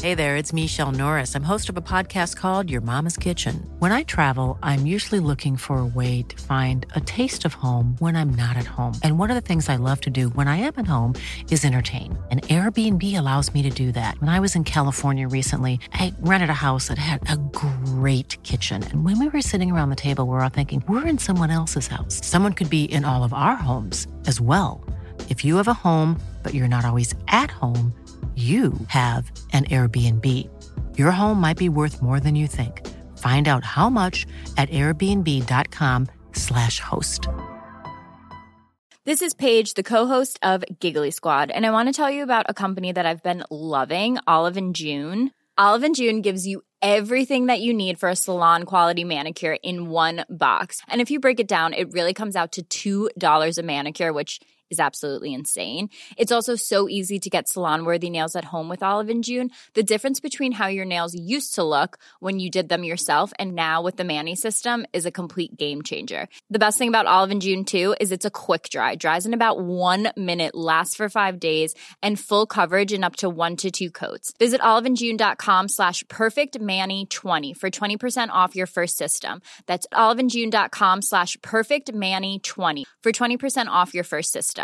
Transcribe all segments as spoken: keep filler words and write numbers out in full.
Hey there, it's Michelle Norris. I'm host of a podcast called Your Mama's Kitchen. When I travel, I'm usually looking for a way to find a taste of home when I'm not at home. And one of the things I love to do when I am at home is entertain. And Airbnb allows me to do that. When I was in California recently, I rented a house that had a great kitchen. And when we were sitting around the table, we were all thinking, we're in someone else's house. Someone could be in all of our homes as well. If you have a home, but you're not always at home, you have an Airbnb. Your home might be worth more than you think. Find out how much at airbnb.com slash host. This is Paige, the co-host of Giggly Squad, and I want to tell you about a company that I've been loving, Olive and June. Olive and June gives you everything that you need for a salon-quality manicure in one box. And if you break it down, it really comes out to two dollars a manicure, which is absolutely insane. It's also so easy to get salon-worthy nails at home with Olive and June. The difference between how your nails used to look when you did them yourself and now with the Mani system is a complete game changer. The best thing about Olive and June, too, is it's a quick dry. Dries in about one minute, lasts for five days, and full coverage in up to one to two coats. Visit oliveandjune.com slash perfectmani20 for twenty percent off your first system. That's oliveandjune.com slash perfectmani20 for twenty percent off your first system.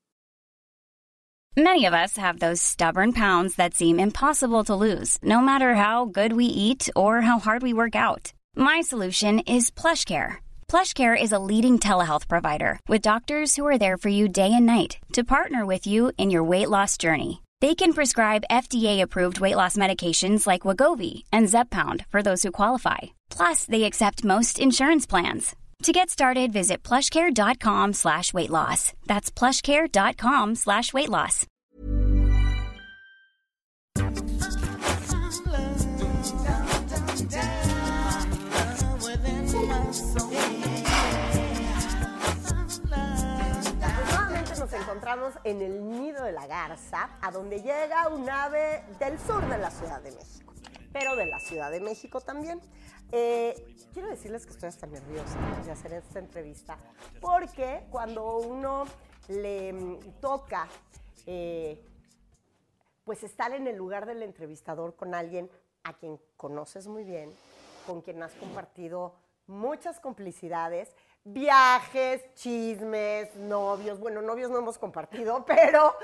Many of us have those stubborn pounds that seem impossible to lose, no matter how good we eat or how hard we work out. My solution is PlushCare. PlushCare is a leading telehealth provider with doctors who are there for you day and night to partner with you in your weight loss journey. They can prescribe F D A-approved weight loss medications like Wegovy and Zepbound for those who qualify. Plus, they accept most insurance plans. To get started, visit plushcare.com slash weight loss. That's plushcare.com slash weight loss. Nuevamente nos encontramos en el Nido de la Garza, a donde llega un ave del sur de la Ciudad de México, pero de la Ciudad de México también. Eh, quiero decirles que estoy hasta nerviosa de hacer esta entrevista, porque cuando uno le toca eh, pues estar en el lugar del entrevistador con alguien a quien conoces muy bien, con quien has compartido muchas complicidades, viajes, chismes, novios, bueno, novios no hemos compartido, pero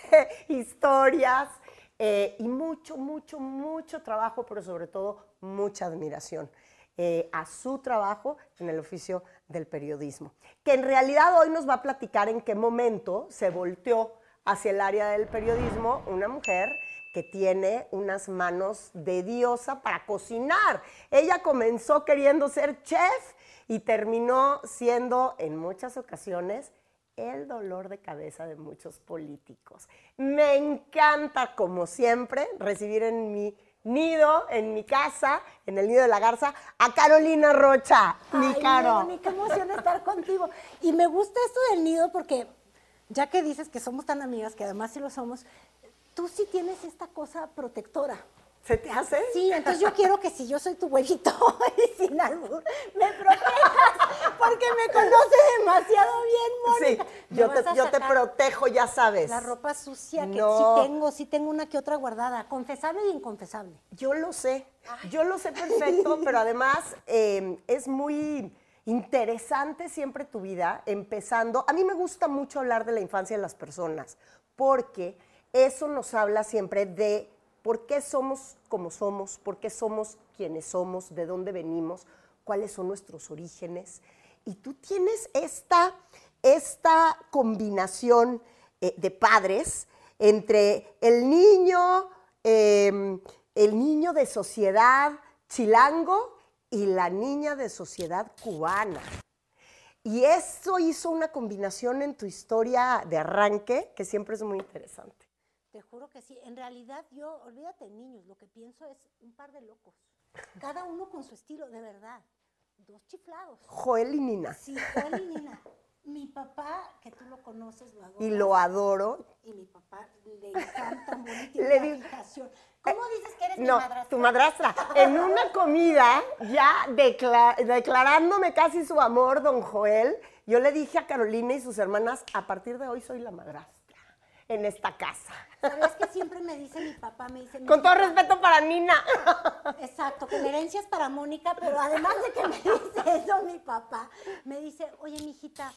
historias, Eh, y mucho, mucho, mucho trabajo, pero sobre todo mucha admiración eh, a su trabajo en el oficio del periodismo. Que en realidad hoy nos va a platicar en qué momento se volteó hacia el área del periodismo una mujer que tiene unas manos de diosa para cocinar. Ella comenzó queriendo ser chef y terminó siendo en muchas ocasiones el dolor de cabeza de muchos políticos. Me encanta, como siempre, recibir en mi nido, en mi casa, en el Nido de la Garza, a Carolina Rocha. Mi Ay, Caro. Moni, qué emoción estar contigo. Y me gusta esto del nido porque, ya que dices que somos tan amigas, que además sí lo somos, tú sí tienes esta cosa protectora. ¿Se te hace? Sí, entonces yo quiero que si yo soy tu huevito y sin albur, me protejas, porque me conoce demasiado bien, Mónica. Sí, yo te, yo te protejo, ya sabes. La ropa sucia, que no. sí tengo, sí tengo una que otra guardada, confesable e inconfesable. Yo lo sé, Ay. yo lo sé perfecto, pero además eh, es muy interesante siempre tu vida, empezando. A mí me gusta mucho hablar de la infancia de las personas, porque eso nos habla siempre de por qué somos como somos, por qué somos quienes somos, de dónde venimos, cuáles son nuestros orígenes. Y tú tienes esta, esta combinación eh, de padres entre el niño, eh, el niño de sociedad chilango y la niña de sociedad cubana. Y eso hizo una combinación en tu historia de arranque que siempre es muy interesante. Te juro que sí. En realidad yo, olvídate de niños, lo que pienso es un par de locos. Cada uno con su estilo, de verdad. Dos chiflados. Joel y Nina. Sí, Joel y Nina. Mi papá, que tú lo conoces, lo adoro. Y lo adoro. Y mi papá le encanta mucho Le la di- fijación. ¿Cómo dices que eres No, mi madrastra? tu madrastra. En una comida, ya decla- declarándome casi su amor, don Joel, yo le dije a Carolina y sus hermanas, a partir de hoy soy la madrastra. en esta casa. ¿Sabes que siempre me dice mi papá? Me dice, Con todo respeto para Nina. Exacto, que la herencia es para Mónica, pero además de que me dice eso mi papá, me dice, oye, mijita,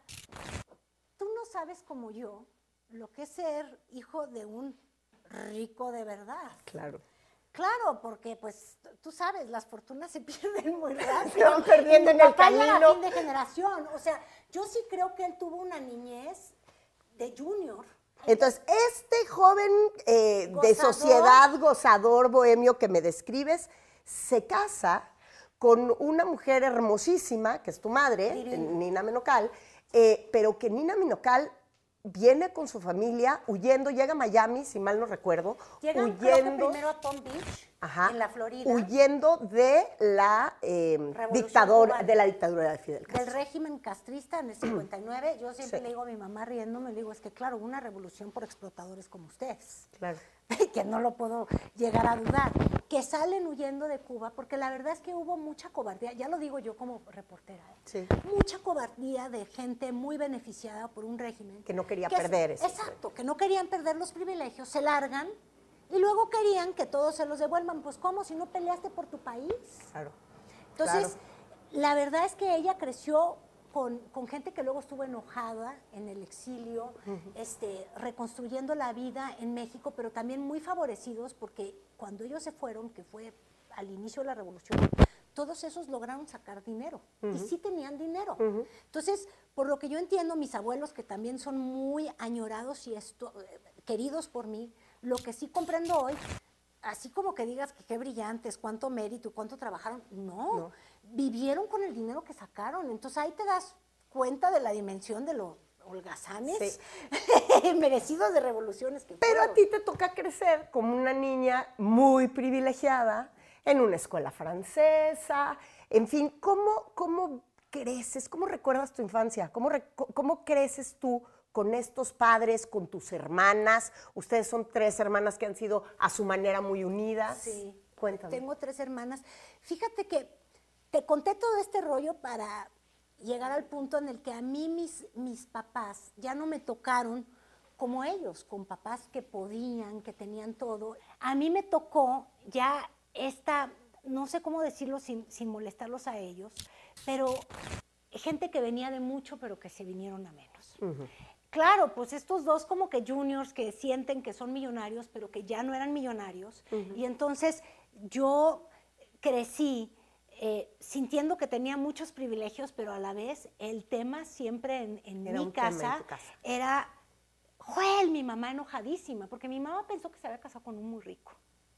tú no sabes como yo lo que es ser hijo de un rico de verdad. Claro. Claro, porque pues tú sabes, las fortunas se pierden muy rápido. Se van perdiendo en Mi el papá ya era camino. fin de generación. O sea, yo sí creo que él tuvo una niñez de junior. Entonces, este joven eh, de Gozador. sociedad, gozador, bohemio que me describes, se casa con una mujer hermosísima, que es tu madre, Divina. Nina Menocal, eh, pero que Nina Menocal viene con su familia huyendo, llega a Miami, si mal no recuerdo, Llegan creo que huyendo, primero a Palm Beach, ajá, en la Florida, huyendo de la eh, Revolución dictadura, cubana. de la dictadura de Fidel del Castro. régimen castrista en el cincuenta y nueve. Yo siempre Sí. le digo a mi mamá riéndome, le digo, es que claro, una revolución por explotadores como ustedes. Claro. Que no lo puedo llegar a dudar, que salen huyendo de Cuba, porque la verdad es que hubo mucha cobardía, ya lo digo yo como reportera, ¿eh? Sí. Mucha cobardía de gente muy beneficiada por un régimen. Que no quería es- perder eso. Exacto, que no querían perder los privilegios, se largan y luego querían que todos se los devuelvan. Pues ¿cómo? Si no peleaste por tu país. Claro. Entonces, la verdad es que ella creció con, con gente que luego estuvo enojada en el exilio, este, reconstruyendo la vida en México, pero también muy favorecidos porque cuando ellos se fueron, que fue al inicio de la revolución, todos esos lograron sacar dinero y sí tenían dinero. Entonces, por lo que yo entiendo, mis abuelos, que también son muy añorados y esto, eh, queridos por mí, lo que sí comprendo hoy, así como que digas que qué brillantes, cuánto mérito, cuánto trabajaron, no, No. vivieron con el dinero que sacaron. Entonces ahí te das cuenta de la dimensión de los holgazanes merecidos de revoluciones que Pero fueron. a ti te toca crecer como una niña muy privilegiada en una escuela francesa, en fin, ¿cómo, cómo creces? ¿Cómo recuerdas tu infancia? ¿Cómo, rec- cómo creces tú con estos padres, con tus hermanas? Ustedes son tres hermanas que han sido a su manera muy unidas. Sí. Cuéntame. Tengo tres hermanas. Fíjate que te conté todo este rollo para llegar al punto en el que a mí mis, mis papás ya no me tocaron como ellos, con papás que podían, que tenían todo. A mí me tocó ya esta, no sé cómo decirlo sin, sin molestarlos a ellos, pero gente que venía de mucho, pero que se vinieron a menos. Claro, pues estos dos como que juniors que sienten que son millonarios, pero que ya no eran millonarios. Y entonces yo crecí eh, sintiendo que tenía muchos privilegios, pero a la vez el tema siempre en, en Era mi un tema en casa, tu casa. era, Joel, mi mamá enojadísima, porque mi mamá pensó que se había casado con un muy rico.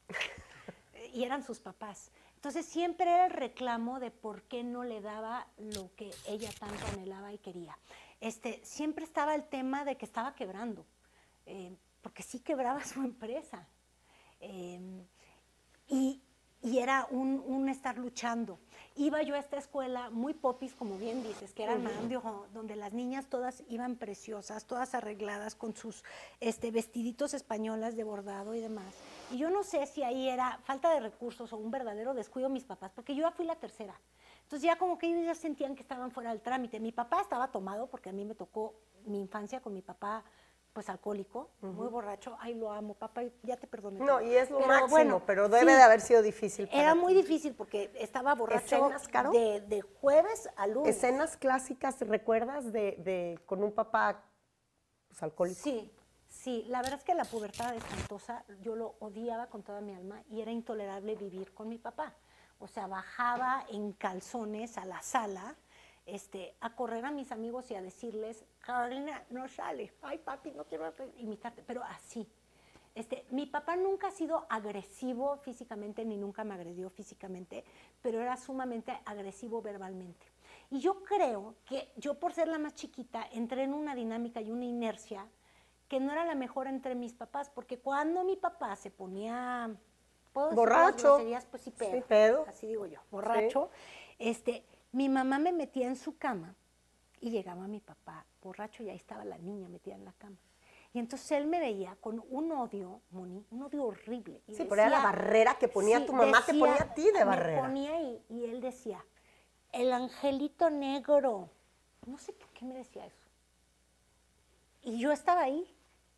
Y eran sus papás. Entonces siempre era el reclamo de por qué no le daba lo que ella tanto anhelaba y quería. Este, siempre estaba el tema de que estaba quebrando, eh, porque sí quebraba su empresa. Eh, y, y era un, un estar luchando. Iba yo a esta escuela muy popis, como bien dices, que era el Madame Durand, donde las niñas todas iban preciosas, todas arregladas con sus este, vestiditos españolas de bordado y demás. Y yo no sé si ahí era falta de recursos o un verdadero descuido de mis papás, porque yo ya fui la tercera. Entonces ya como que ellos ya sentían que estaban fuera del trámite. Mi papá estaba tomado, porque a mí me tocó mi infancia con mi papá, pues alcohólico, muy borracho. Ay, lo amo, papá, ya te perdoné. No, y es lo Pero, máximo, bueno, pero debe sí, de haber sido difícil para Era ti. muy difícil porque estaba borracho ¿Escenas, Caro? de, de jueves a lunes. Escenas clásicas, ¿recuerdas de, de con un papá pues, alcohólico? Sí, sí, la verdad es que la pubertad espantosa, yo lo odiaba con toda mi alma y era intolerable vivir con mi papá. O sea, bajaba en calzones a la sala, este, a correr a mis amigos y a decirles, Carolina, no sale, ay papi, no quiero imitarte, pero así. Este, mi papá nunca ha sido agresivo físicamente, ni nunca me agredió físicamente, pero era sumamente agresivo verbalmente. Y yo creo que yo, por ser la más chiquita, entré en una dinámica y una inercia que no era la mejor entre mis papás, porque cuando mi papá se ponía, ¿puedo decir las Borracho. groserías? Pues sí, pedo. Sí, pedo. Así digo yo, borracho. Este, mi mamá me metía en su cama y llegaba mi papá borracho y ahí estaba la niña metida en la cama. Y entonces él me veía con un odio, Moni, un odio horrible. Y Sí, pero era la barrera que ponía tu mamá, te ponía a ti de barrera. Me ponía y, y él decía, el angelito negro. No sé por qué me decía eso. Y yo estaba ahí.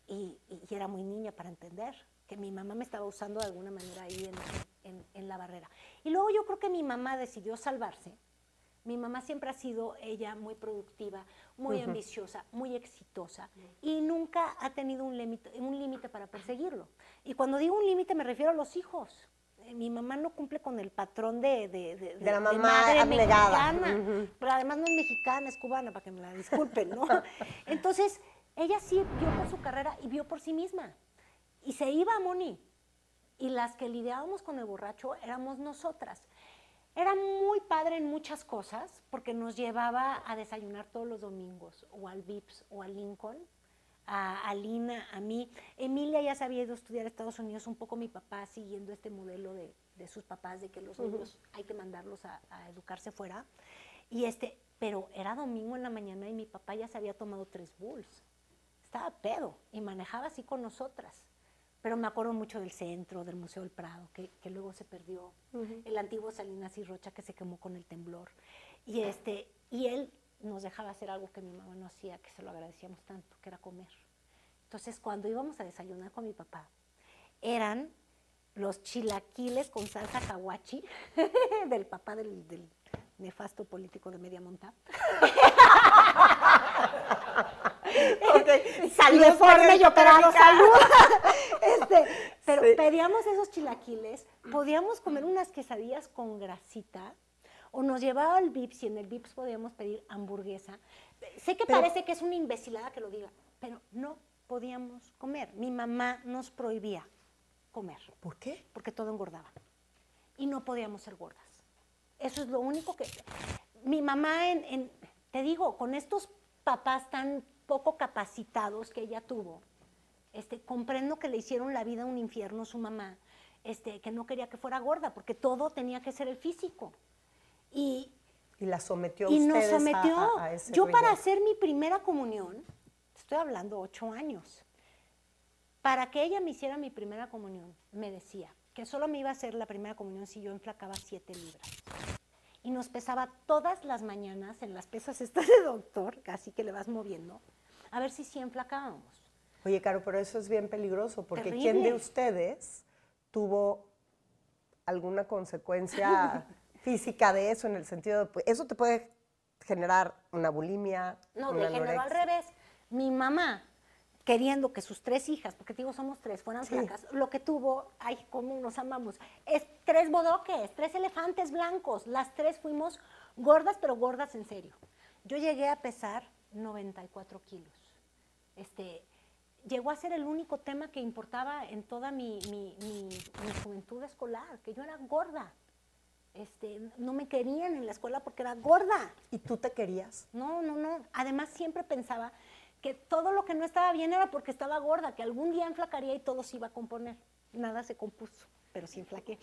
y, y era muy niña para entender que mi mamá me estaba usando de alguna manera ahí en, en, en la barrera. Y luego yo creo que mi mamá decidió salvarse. Mi mamá siempre ha sido ella muy productiva, muy uh-huh. ambiciosa, muy exitosa y nunca ha tenido un límite un límite para perseguirlo. Y cuando digo un límite me refiero a los hijos. Eh, mi mamá no cumple con el patrón de, de, de, de la mamá de madre abnegada. mexicana, Uh-huh. pero además no es mexicana, es cubana, para que me la disculpen, ¿no? Entonces, ella sí vio por su carrera y vio por sí misma. Y se iba a Moni. Y las que lidiábamos con el borracho éramos nosotras. Era muy padre en muchas cosas, porque nos llevaba a desayunar todos los domingos, o al Vips, o al Lincoln, a, a Lina, a mí. Emilia ya se había ido a estudiar a Estados Unidos, un poco mi papá siguiendo este modelo de, de sus papás, de que los uh-huh. niños hay que mandarlos a, a educarse fuera. Y este, pero era domingo en la mañana y mi papá ya se había tomado tres bulls. Estaba pedo y manejaba así con nosotras. Pero me acuerdo mucho del centro, del Museo del Prado, que, que luego se perdió, uh-huh. el antiguo Salinas y Rocha que se quemó con el temblor. Y, este, y él nos dejaba hacer algo que mi mamá no hacía, que se lo agradecíamos tanto, que era comer. Entonces, cuando íbamos a desayunar con mi papá, eran los chilaquiles con salsa caguachi, del papá del, del nefasto político de Media Monta. Okay. Salud, deforme y operado, salud. Este, pero sí. Pedíamos esos chilaquiles, podíamos comer unas quesadillas con grasita, o nos llevaba al Vips y en el Vips podíamos pedir hamburguesa. Sé que pero, parece que es una imbecilada que lo diga, pero no podíamos comer. Mi mamá nos prohibía comer. ¿Por qué? Porque todo engordaba. Y no podíamos ser gordas. Eso es lo único que... Mi mamá, en, en, te digo, con estos papás tan poco capacitados que ella tuvo, este, comprendo que le hicieron la vida un infierno a su mamá, este, que no quería que fuera gorda, porque todo tenía que ser el físico. Y, y la sometió a y ustedes nos sometió. A, a ese Yo riesgo. Para hacer mi primera comunión, estoy hablando ocho años, para que ella me hiciera mi primera comunión, me decía que solo me iba a hacer la primera comunión si yo enflacaba siete libras. Y nos pesaba todas las mañanas en las pesas estas de doctor, casi que le vas moviendo, a ver si sí enflacábamos. Oye, Caro, pero eso es bien peligroso, porque Terrible. ¿Quién de ustedes tuvo alguna consecuencia física de eso, en el sentido de, pues, eso te puede generar una bulimia, no, una le generó al revés. Mi mamá, queriendo que sus tres hijas, porque te digo, somos tres, fueran sí. flacas, lo que tuvo, ay, cómo nos amamos, es tres bodoques, tres elefantes blancos, las tres fuimos gordas, pero gordas en serio. Yo llegué a pesar noventa y cuatro kilos. Este, llegó a ser el único tema que importaba en toda mi, mi, mi, mi juventud escolar, que yo era gorda. Este, no me querían en la escuela porque era gorda. ¿Y tú te querías? No, no, no. Además siempre pensaba que todo lo que no estaba bien era porque estaba gorda, que algún día enflacaría y todo se iba a componer. Nada se compuso, pero sí enflaqué.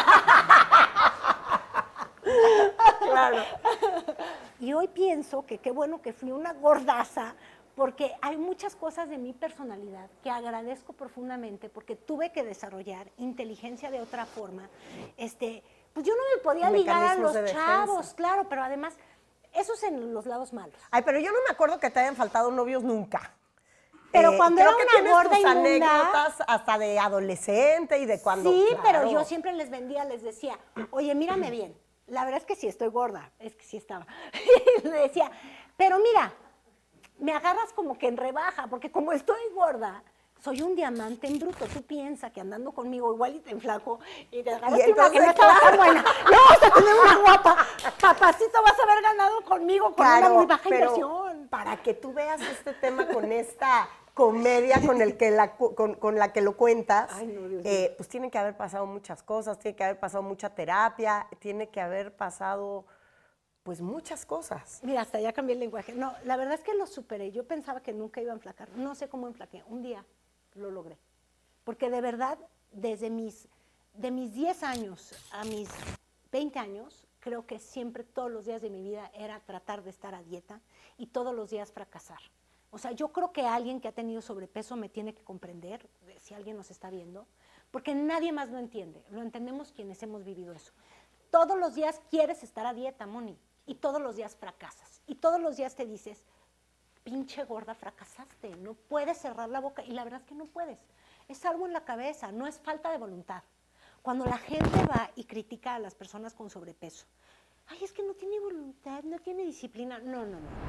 Claro. Y hoy pienso que qué bueno que fui una gordaza, porque hay muchas cosas de mi personalidad que agradezco profundamente, porque tuve que desarrollar inteligencia de otra forma. Este, pues yo no me podía ligar a los chavos, claro, pero además, eso es en los lados malos. Ay, pero yo no me acuerdo que te hayan faltado novios nunca. Pero eh, cuando era que una gorda tus inmunda, anécdotas hasta de adolescente y de cuando... Sí, claro. pero yo siempre les vendía, les decía, oye, mírame bien. La verdad es que sí estoy gorda, es que sí estaba. Le decía, pero mira, me agarras como que en rebaja, porque como estoy gorda, soy un diamante en bruto. Tú piensas que andando conmigo igual y te enflaco y te agarras y una que no estaba tan buena. No, vas a tener una guapa. Papacito, vas a haber ganado conmigo con claro, una muy baja pero inversión. Para que tú veas este tema con esta comedia con, el que la, con, con la que lo cuentas, Ay, no, Dios eh, pues tiene que haber pasado muchas cosas, tiene que haber pasado mucha terapia, tiene que haber pasado... pues muchas cosas. Mira, hasta ya cambié el lenguaje. No, la verdad es que lo superé. Yo pensaba que nunca iba a enflacar. No sé cómo enflaqué. Un día lo logré. Porque de verdad, desde mis, de mis diez años a mis veinte años, creo que siempre, todos los días de mi vida, era tratar de estar a dieta y todos los días fracasar. O sea, yo creo que alguien que ha tenido sobrepeso me tiene que comprender, si alguien nos está viendo, porque nadie más lo entiende. Lo entendemos quienes hemos vivido eso. Todos los días quieres estar a dieta, Moni. Y todos los días fracasas. Y todos los días te dices, pinche gorda, fracasaste, no puedes cerrar la boca. Y la verdad es que no puedes. Es algo en la cabeza, no es falta de voluntad. Cuando la gente va y critica a las personas con sobrepeso, ay, es que no tiene voluntad, no tiene disciplina. No, no, no.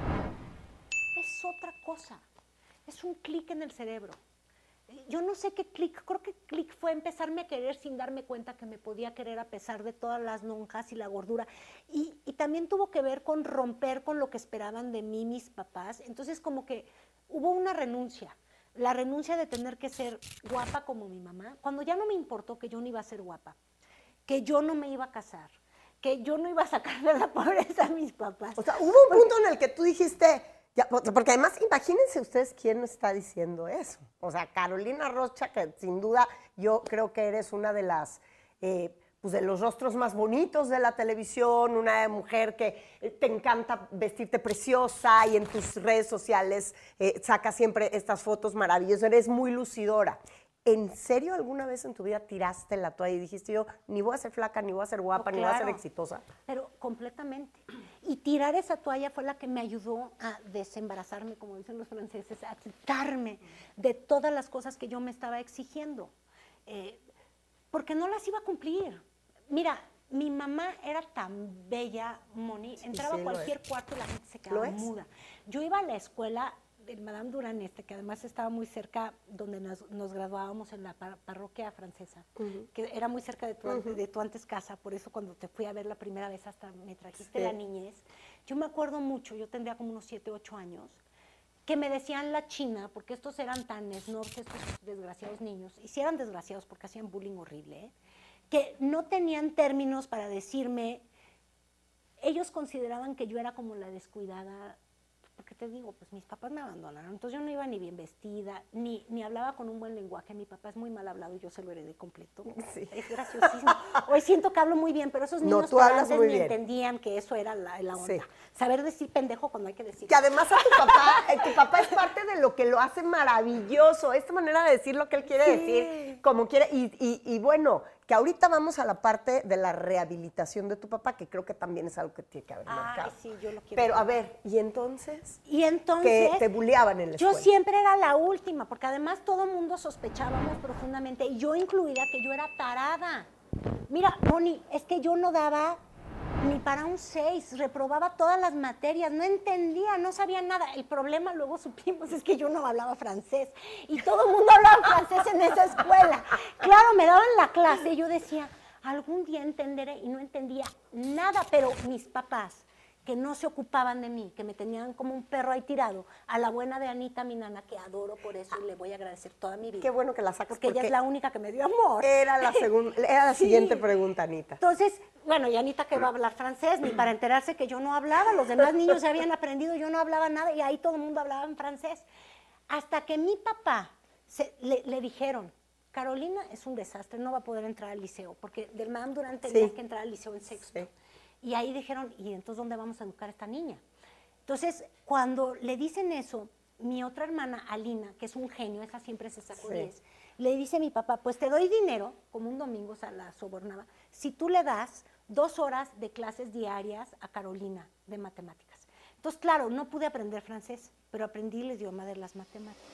Es otra cosa. Es un clic en el cerebro. Yo no sé qué clic, creo que clic fue empezarme a querer sin darme cuenta que me podía querer a pesar de todas las lonjas y la gordura. Y, y también tuvo que ver con romper con lo que esperaban de mí mis papás. Entonces como que hubo una renuncia, la renuncia de tener que ser guapa como mi mamá, cuando ya no me importó que yo no iba a ser guapa, que yo no me iba a casar, que yo no iba a sacar de la pobreza a mis papás. O sea, hubo un punto en el que tú dijiste... Ya, porque además, imagínense ustedes quién está diciendo eso. O sea, Carolina Rocha, que sin duda yo creo que eres una de las, eh, pues de los rostros más bonitos de la televisión, una mujer que te encanta vestirte preciosa y en tus redes sociales eh, sacas siempre estas fotos maravillosas, eres muy lucidora. ¿En serio alguna vez en tu vida tiraste la toalla y dijiste yo, ni voy a ser flaca, ni voy a ser guapa, No, ni voy a ser claro, exitosa? Pero completamente. Y tirar esa toalla fue la que me ayudó a desembarazarme, como dicen los franceses, a quitarme de todas las cosas que yo me estaba exigiendo. Eh, porque no las iba a cumplir. Mira, mi mamá era tan bella, Moni, entraba sí, a cualquier cuarto y la gente se ¿Lo quedaba es? muda. Yo iba a la escuela del Madame Durán Este, que además estaba muy cerca donde nos, nos graduábamos en la par parroquia francesa, uh-huh. que era muy cerca de tu, uh-huh. de tu antes casa, por eso cuando te fui a ver la primera vez hasta me trajiste sí. la niñez. Yo me acuerdo mucho, yo tendría como unos siete, ocho años, que me decían la china, porque estos eran tan snobs, estos desgraciados niños, y si eran desgraciados porque hacían bullying horrible, ¿eh? Que no tenían términos para decirme, ellos consideraban que yo era como la descuidada, porque te digo, pues mis papás me abandonaron, entonces yo no iba ni bien vestida, ni, ni hablaba con un buen lenguaje, mi papá es muy mal hablado y yo se lo heredé completo, sí. Es graciosísimo. Hoy siento que hablo muy bien, pero esos niños no, antes ni bien. entendían que eso era la, la onda. Sí. Saber decir pendejo cuando hay que decir. Que además a tu papá, tu papá es parte de lo que lo hace maravilloso, esta manera de decir lo que él quiere sí. decir, como quiere, y, y, y bueno, que ahorita vamos a la parte de la rehabilitación de tu papá, que creo que también es algo que tiene que haber marcado. Ay, sí, yo lo quiero. Pero a ver, ¿y entonces? Y entonces... Que te bulleaban en la escuela. Yo siempre era la última, porque además todo el mundo sospechábamos profundamente, y yo incluida, que yo era tarada. Mira, Moni, es que yo no daba ni para un seis, reprobaba todas las materias, no entendía, no sabía nada. El problema, luego supimos, es que yo no hablaba francés, y todo el mundo hablaba francés en esa escuela. Claro, me daban la clase, y yo decía, algún día entenderé, y no entendía nada, pero mis papás, que no se ocupaban de mí, que me tenían como un perro ahí tirado, a la buena de Anita, mi nana, que adoro por eso y le voy a agradecer toda mi vida. Qué bueno que la sacas. Porque, porque ella es la única que me dio amor. Era la, era la sí. siguiente pregunta, Anita. Entonces, bueno, y Anita que va a hablar francés, ni para enterarse que yo no hablaba, los demás niños ya habían aprendido, yo no hablaba nada, y ahí todo el mundo hablaba en francés. Hasta que mi papá se, le, le dijeron, Carolina es un desastre, no va a poder entrar al liceo, porque del Madame Durán tenía sí. que entrar al liceo en sexto. Sí. Y ahí dijeron, ¿y entonces dónde vamos a educar a esta niña? Entonces, cuando le dicen eso, mi otra hermana, Alina, que es un genio, esa siempre se sacó diez, sí. le dice a mi papá, pues te doy dinero, como un domingo, o sea, la sobornaba, si tú le das dos horas de clases diarias a Carolina de matemáticas. Entonces, claro, no pude aprender francés, pero aprendí el idioma de las matemáticas.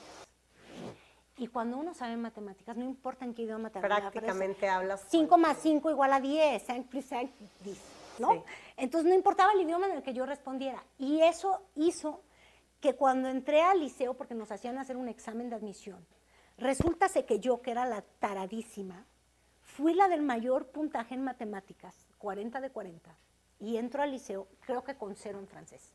Y cuando uno sabe matemáticas, no importa en qué idioma te hablas. Prácticamente hablas. cinco más cinco igual a diez, cinco plus cinco, diez. ¿No? Sí. Entonces no importaba el idioma en el que yo respondiera. Y eso hizo que cuando entré al liceo, porque nos hacían hacer un examen de admisión, resulta que yo, que era la taradísima, fui la del mayor puntaje en matemáticas, cuarenta de cuarenta, y entro al liceo, creo que con cero en francés.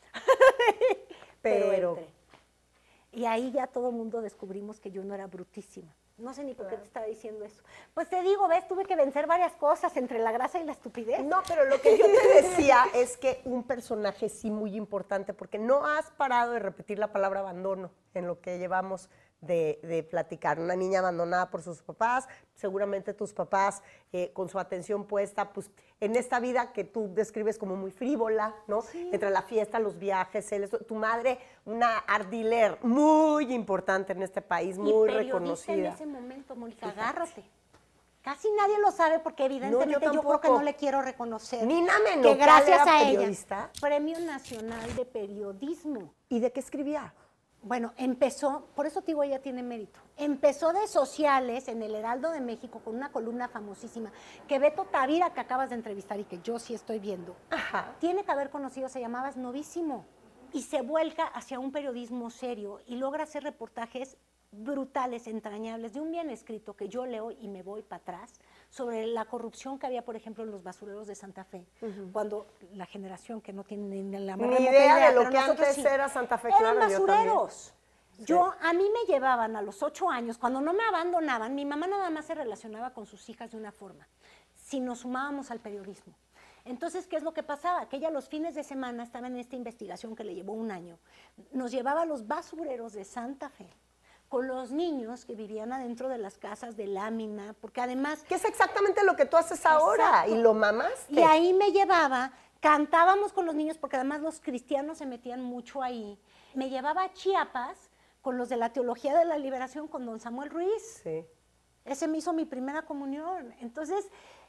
Pero, Pero entré. Y ahí ya todo el mundo descubrimos que yo no era brutísima. No sé ni por qué te estaba diciendo eso. Pues te digo, ves, tuve que vencer varias cosas entre la grasa y la estupidez. No, pero lo que yo te decía es que un personaje sí muy importante, porque no has parado de repetir la palabra abandono en lo que llevamos de, de platicar. Una niña abandonada por sus papás, seguramente tus papás eh, con su atención puesta pues, en esta vida que tú describes como muy frívola, ¿no? Sí. Entre la fiesta, los viajes, él, tu madre, una art dealer muy importante en este país, muy y reconocida. En ese momento, Mónica, agárrate. Casi nadie lo sabe porque evidentemente No, yo yo, creo que tampoco. no le quiero reconocer. Nina Menocal que gracias era a ella, periodista. Premio Nacional de Periodismo. ¿Y de qué escribía? Bueno, empezó, por eso te digo, ella tiene mérito. Empezó de sociales en el Heraldo de México con una columna famosísima que Beto Tavira, que acabas de entrevistar y que yo sí estoy viendo, Ajá. tiene que haber conocido, se llamaba Novísimo. Y se vuelca hacia un periodismo serio y logra hacer reportajes brutales, entrañables, de un bien escrito que yo leo y me voy para atrás, sobre la corrupción que había, por ejemplo, en los basureros de Santa Fe, uh-huh. cuando la generación que no tiene ni la más ni remota idea, idea de lo pero que antes sí, era Santa Fe, eran claro, basureros. Yo, yo, a mí me llevaban a los ocho años, cuando no me abandonaban, mi mamá nada más se relacionaba con sus hijas de una forma, si nos sumábamos al periodismo. Entonces, ¿qué es lo que pasaba? Que ella los fines de semana estaba en esta investigación que le llevó un año. Nos llevaba a los basureros de Santa Fe con los niños que vivían adentro de las casas de lámina, porque además... Que es exactamente lo que tú haces ahora, exacto. y lo mamaste. Y ahí me llevaba, cantábamos con los niños, porque además los cristianos se metían mucho ahí. Me llevaba a Chiapas con los de la Teología de la Liberación, con don Samuel Ruiz. Sí. Ese me hizo mi primera comunión. Entonces...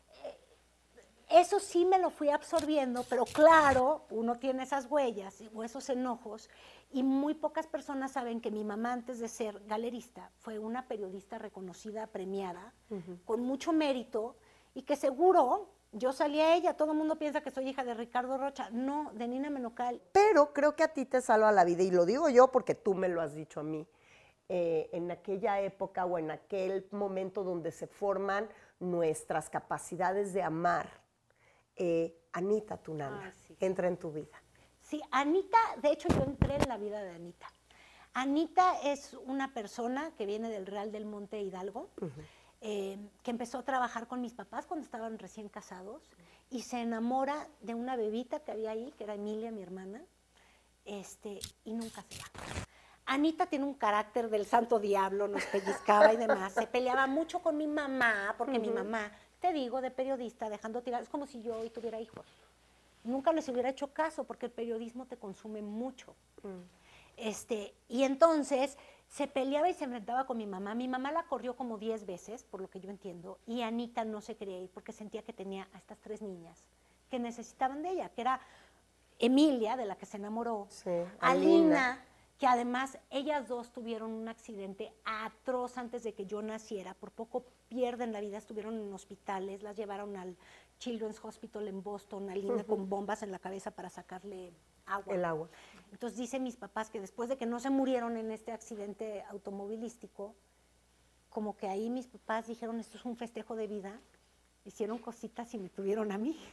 Eso sí me lo fui absorbiendo, pero claro, uno tiene esas huellas o esos enojos y muy pocas personas saben que mi mamá, antes de ser galerista, fue una periodista reconocida, premiada, uh-huh. con mucho mérito y que seguro yo salí a ella, todo el mundo piensa que soy hija de Ricardo Rocha, no, de Nina Menocal. Pero creo que a ti te salva la vida y lo digo yo porque tú me lo has dicho a mí. Eh, en aquella época o en aquel momento donde se forman nuestras capacidades de amar, Eh, Anita, tu nana, ah, sí. entra en tu vida. Sí, Anita, de hecho yo entré en la vida de Anita. Anita es una persona que viene del Real del Monte Hidalgo, uh-huh. eh, que empezó a trabajar con mis papás cuando estaban recién casados y se enamora de una bebita que había ahí, que era Emilia, mi hermana, este, y nunca se va. Anita tiene un carácter del santo diablo, nos pellizcaba y demás, se peleaba mucho con mi mamá, porque uh-huh. mi mamá... te digo, de periodista, dejando tirar, es como si yo hoy tuviera hijos. Nunca les hubiera hecho caso porque el periodismo te consume mucho. Mm. Este, y entonces se peleaba y se enfrentaba con mi mamá. Mi mamá la corrió como diez veces, por lo que yo entiendo, y Anita no se quería ir porque sentía que tenía a estas tres niñas que necesitaban de ella, que era Emilia, de la que se enamoró, sí, Alina, Alina, que además ellas dos tuvieron un accidente atroz antes de que yo naciera, por poco pierden la vida, estuvieron en hospitales, las llevaron al Children's Hospital en Boston, Alina uh-huh. con bombas en la cabeza para sacarle agua. El agua. Entonces dicen mis papás que después de que no se murieron en este accidente automovilístico, como que ahí mis papás dijeron, esto es un festejo de vida, hicieron cositas y me tuvieron a mí,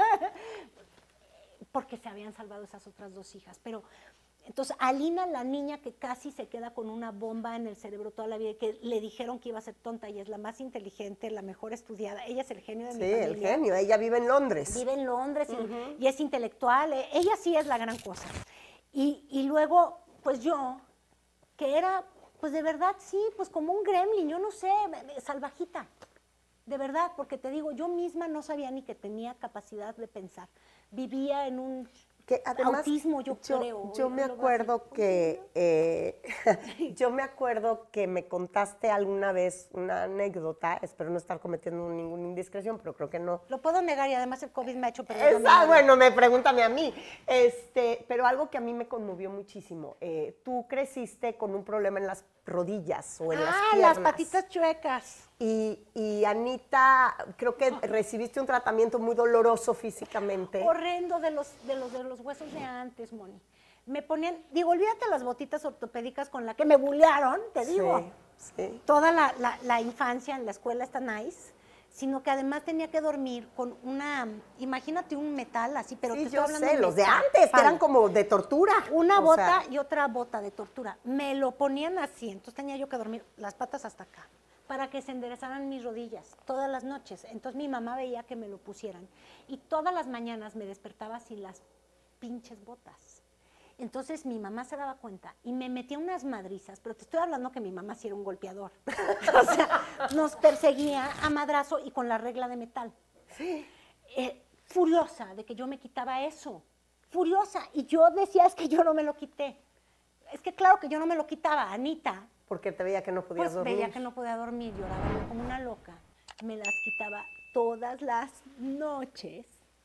porque se habían salvado esas otras dos hijas, pero... Entonces, Alina, la niña que casi se queda con una bomba en el cerebro toda la vida, que le dijeron que iba a ser tonta y es la más inteligente, la mejor estudiada, ella es el genio de sí, mi familia. Sí, el genio, ella vive en Londres. Vive en Londres y, uh-huh. y es intelectual, ella sí es la gran cosa. Y, y luego, pues yo, que era, pues de verdad, sí, pues como un gremlin, yo no sé, salvajita, de verdad, porque te digo, yo misma no sabía ni que tenía capacidad de pensar, vivía en un... Que además, autismo, yo, yo creo. Yo me acuerdo que, eh, yo me acuerdo que me contaste alguna vez una anécdota, espero no estar cometiendo ninguna indiscreción, pero creo que no. Lo puedo negar y además el COVID me ha hecho perder. Esa, bueno, me pregúntame a mí. Este, pero algo que a mí me conmovió muchísimo. Eh, tú creciste con un problema en las rodillas o en ah, las piernas. las patitas chuecas. Y, y Anita, creo que recibiste un tratamiento muy doloroso físicamente. Horrendo de los, de los, de los huesos de antes, Moni. Me ponían, digo, olvídate las botitas ortopédicas con las que me bulearon, te digo. Sí, sí. Toda la, la, la infancia en la escuela está nice, sino que además tenía que dormir con una, imagínate un metal así, pero sí, te estoy yo hablando sé, de los de metal, antes, que eran como de tortura. Una o bota sea. y otra bota de tortura. Me lo ponían así, entonces tenía yo que dormir las patas hasta acá, para que se enderezaran mis rodillas todas las noches. Entonces mi mamá veía que me lo pusieran y todas las mañanas me despertaba sin las pinches botas. Entonces mi mamá se daba cuenta y me metía unas madrizas, pero te estoy hablando que mi mamá sí era un golpeador. O sea, nos perseguía a madrazo y con la regla de metal. Sí. Eh, furiosa de que yo me quitaba eso. Furiosa. Y yo decía, es que yo no me lo quité. Es que claro que yo no me lo quitaba, Anita. Porque te veía que no podías pues dormir. veía que no podía dormir, lloraba yo como una loca. me las quitaba todas las noches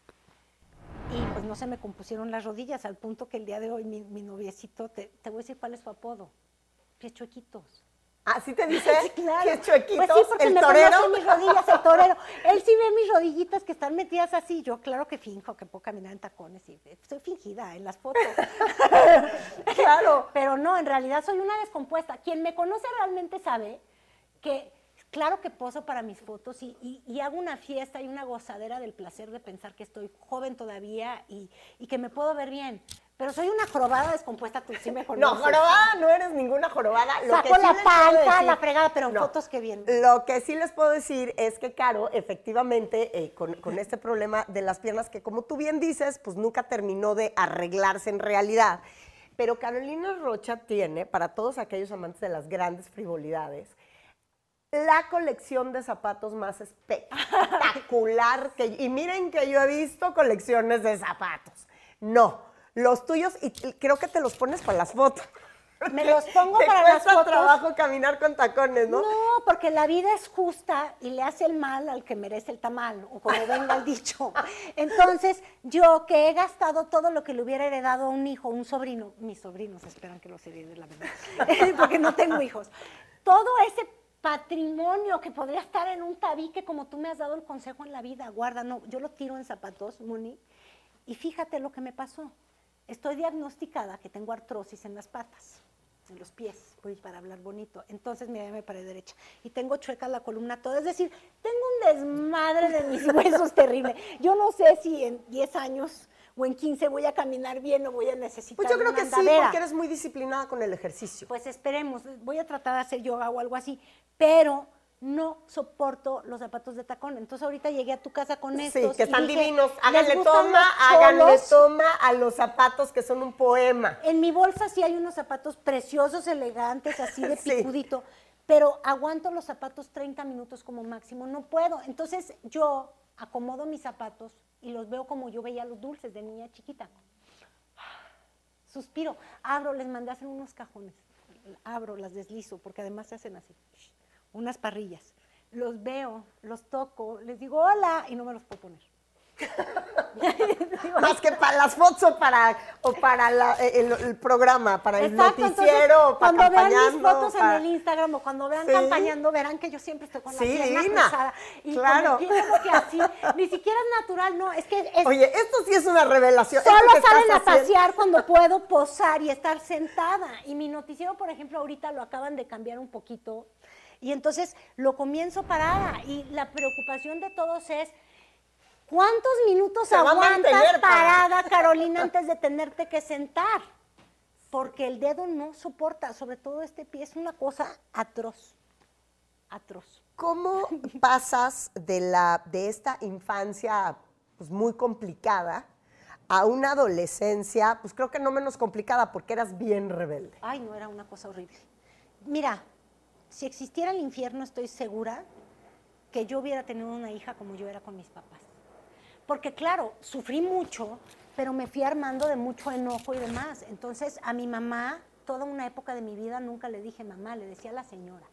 y pues no se me compusieron las rodillas al punto que el día de hoy mi, mi noviecito, te, te voy a decir cuál es su apodo, pies chuequitos. ¿Ah, sí te dice? Sí, claro. ¿Pies chuequitos? Pues sí, porque ¿El me torero? conoce mis rodillas, el torero. Él sí ve mis rodillitas que están metidas así. Yo claro que finjo que puedo caminar en tacones y estoy fingida en las fotos. Claro. Pero no, en realidad soy una descompuesta. Quien me conoce realmente sabe que claro que poso para mis fotos y, y, y hago una fiesta y una gozadera del placer de pensar que estoy joven todavía y, y que me puedo ver bien. Pero soy una jorobada descompuesta, tú sí me conoces. No, jorobada no eres ninguna jorobada. Lo Saco que sí la les puedo panza, decir- la fregada, pero en No. fotos que bien. Lo que sí les puedo decir es que Caro, efectivamente, eh, con, con este problema de las piernas, que como tú bien dices, pues nunca terminó de arreglarse en realidad. Pero Carolina Rocha tiene, para todos aquellos amantes de las grandes frivolidades, la colección de zapatos más espectacular. Que, y miren que yo he visto colecciones de zapatos. No, los tuyos, y y creo que te los pones para las fotos. Me los pongo Te para las cuesta fotos. trabajo caminar con tacones, ¿no? No, porque la vida es justa y le hace el mal al que merece el tamal, o como venga el dicho. Entonces, yo que he gastado todo lo que le hubiera heredado a un hijo, un sobrino, mis sobrinos esperan que los herede, la verdad, porque no tengo hijos. Todo ese patrimonio que podría estar en un tabique, como tú me has dado el consejo en la vida, guarda, no, yo lo tiro en zapatos, Moni, y fíjate lo que me pasó. Estoy diagnosticada que tengo artrosis en las patas, en los pies, voy para hablar bonito. Entonces, mira, ya me paré derecha. Y tengo chueca la columna toda. Es decir, tengo un desmadre de mis huesos terrible. Yo no sé si en diez años o en quince voy a caminar bien o voy a necesitar Pues yo creo una que sí, andadera. porque eres muy disciplinada con el ejercicio. Pues esperemos, voy a tratar de hacer yoga o algo así, pero no soporto los zapatos de tacón. Entonces ahorita llegué a tu casa con Sí, estos. que y están dije, divinos. ¿les Háganle gustan toma, los háganle cholos? toma a los zapatos que son un poema. En mi bolsa sí hay unos zapatos preciosos, elegantes, así de Sí. picudito, pero aguanto los zapatos treinta minutos como máximo, no puedo. Entonces yo acomodo mis zapatos y los veo como yo veía los dulces de niña chiquita. Suspiro, abro, les mandé a hacer unos cajones, abro, las deslizo, porque además se hacen así, unas parrillas. Los veo, los toco, les digo hola y no me los puedo poner. Más que para las fotos o para, o para la- el, el programa, para el Exacto, noticiero, entonces, o para cuando vean mis campañando. fotos para- en el Instagram o cuando vean Sí. campañando, verán que yo siempre estoy con la Sí, pierna divina. cruzada. Y Claro. como quiero que así, ni siquiera es natural, no, es que es, Oye, esto sí es una revelación. solo Esto que estás salen a haciendo- pasear cuando puedo posar y estar sentada. Y mi noticiero, por ejemplo, ahorita lo acaban de cambiar un poquito. Y entonces lo comienzo parada. Y la preocupación de todos es, ¿cuántos minutos Se va a aguantas mantener parada. parada, Carolina, antes de tenerte que sentar? Porque el dedo no soporta, sobre todo este pie, es una cosa atroz, atroz. ¿Cómo pasas de, la, de esta infancia pues, muy complicada a una adolescencia, pues creo que no menos complicada, porque eras bien rebelde? Ay, no, era una cosa horrible. Mira, si existiera el infierno, estoy segura que yo hubiera tenido una hija como yo era con mis papás. Porque claro, sufrí mucho, pero me fui armando de mucho enojo y demás. Entonces, a mi mamá, toda una época de mi vida, nunca le dije mamá, le decía la señora.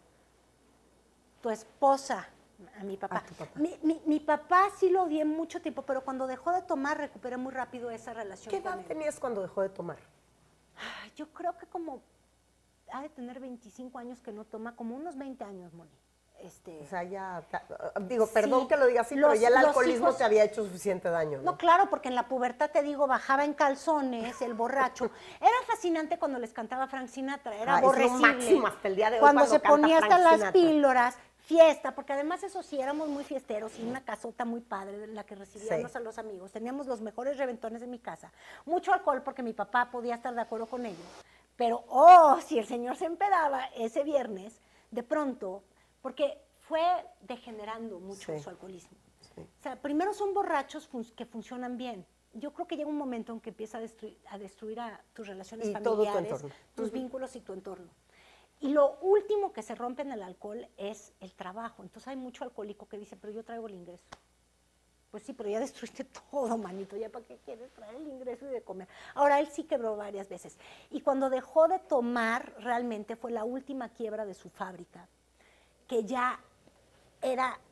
Tu esposa, a mi papá. A tu papá. Mi, mi- mi papá sí lo odié mucho tiempo, pero cuando dejó de tomar, recuperé muy rápido esa relación ¿Qué con edad él. tenías cuando dejó de tomar? Ay, yo creo que como, ha de tener veinticinco años que no toma, como unos veinte años, Moni. Este, O sea, ya, ta- digo, Sí, perdón que lo diga así, los- pero ya el los alcoholismo hijos- te había hecho suficiente daño, ¿no? No, claro, porque en la pubertad, te digo, bajaba en calzones, el borracho. Era fascinante cuando les cantaba Frank Sinatra, era Ah, es lo aborrecible. máximo hasta el día de hoy Cuando cuando se canta ponía hasta Frank las Sinatra. píldoras, fiesta, porque además eso sí, éramos muy fiesteros y una casota muy padre en la que recibíamos Sí. a los amigos. Teníamos los mejores reventones en mi casa. Mucho alcohol porque mi papá podía estar de acuerdo con ello. Pero, oh, si el señor se empedaba ese viernes, de pronto, porque fue degenerando mucho Sí. su alcoholismo. Sí. O sea, primero son borrachos fun- que funcionan bien. Yo creo que llega un momento en que empieza a destruir a, destruir a tus relaciones Y todo tu familiares, entorno. tus Ujú. vínculos y tu entorno. Y lo último que se rompe en el alcohol es el trabajo. Entonces hay mucho alcohólico que dice, pero yo traigo el ingreso. Pues sí, pero ya destruiste todo, manito, ¿ya para qué quieres traer el ingreso y de comer? Ahora, él sí quebró varias veces. Y cuando dejó de tomar, realmente fue la última quiebra de su fábrica, que ya era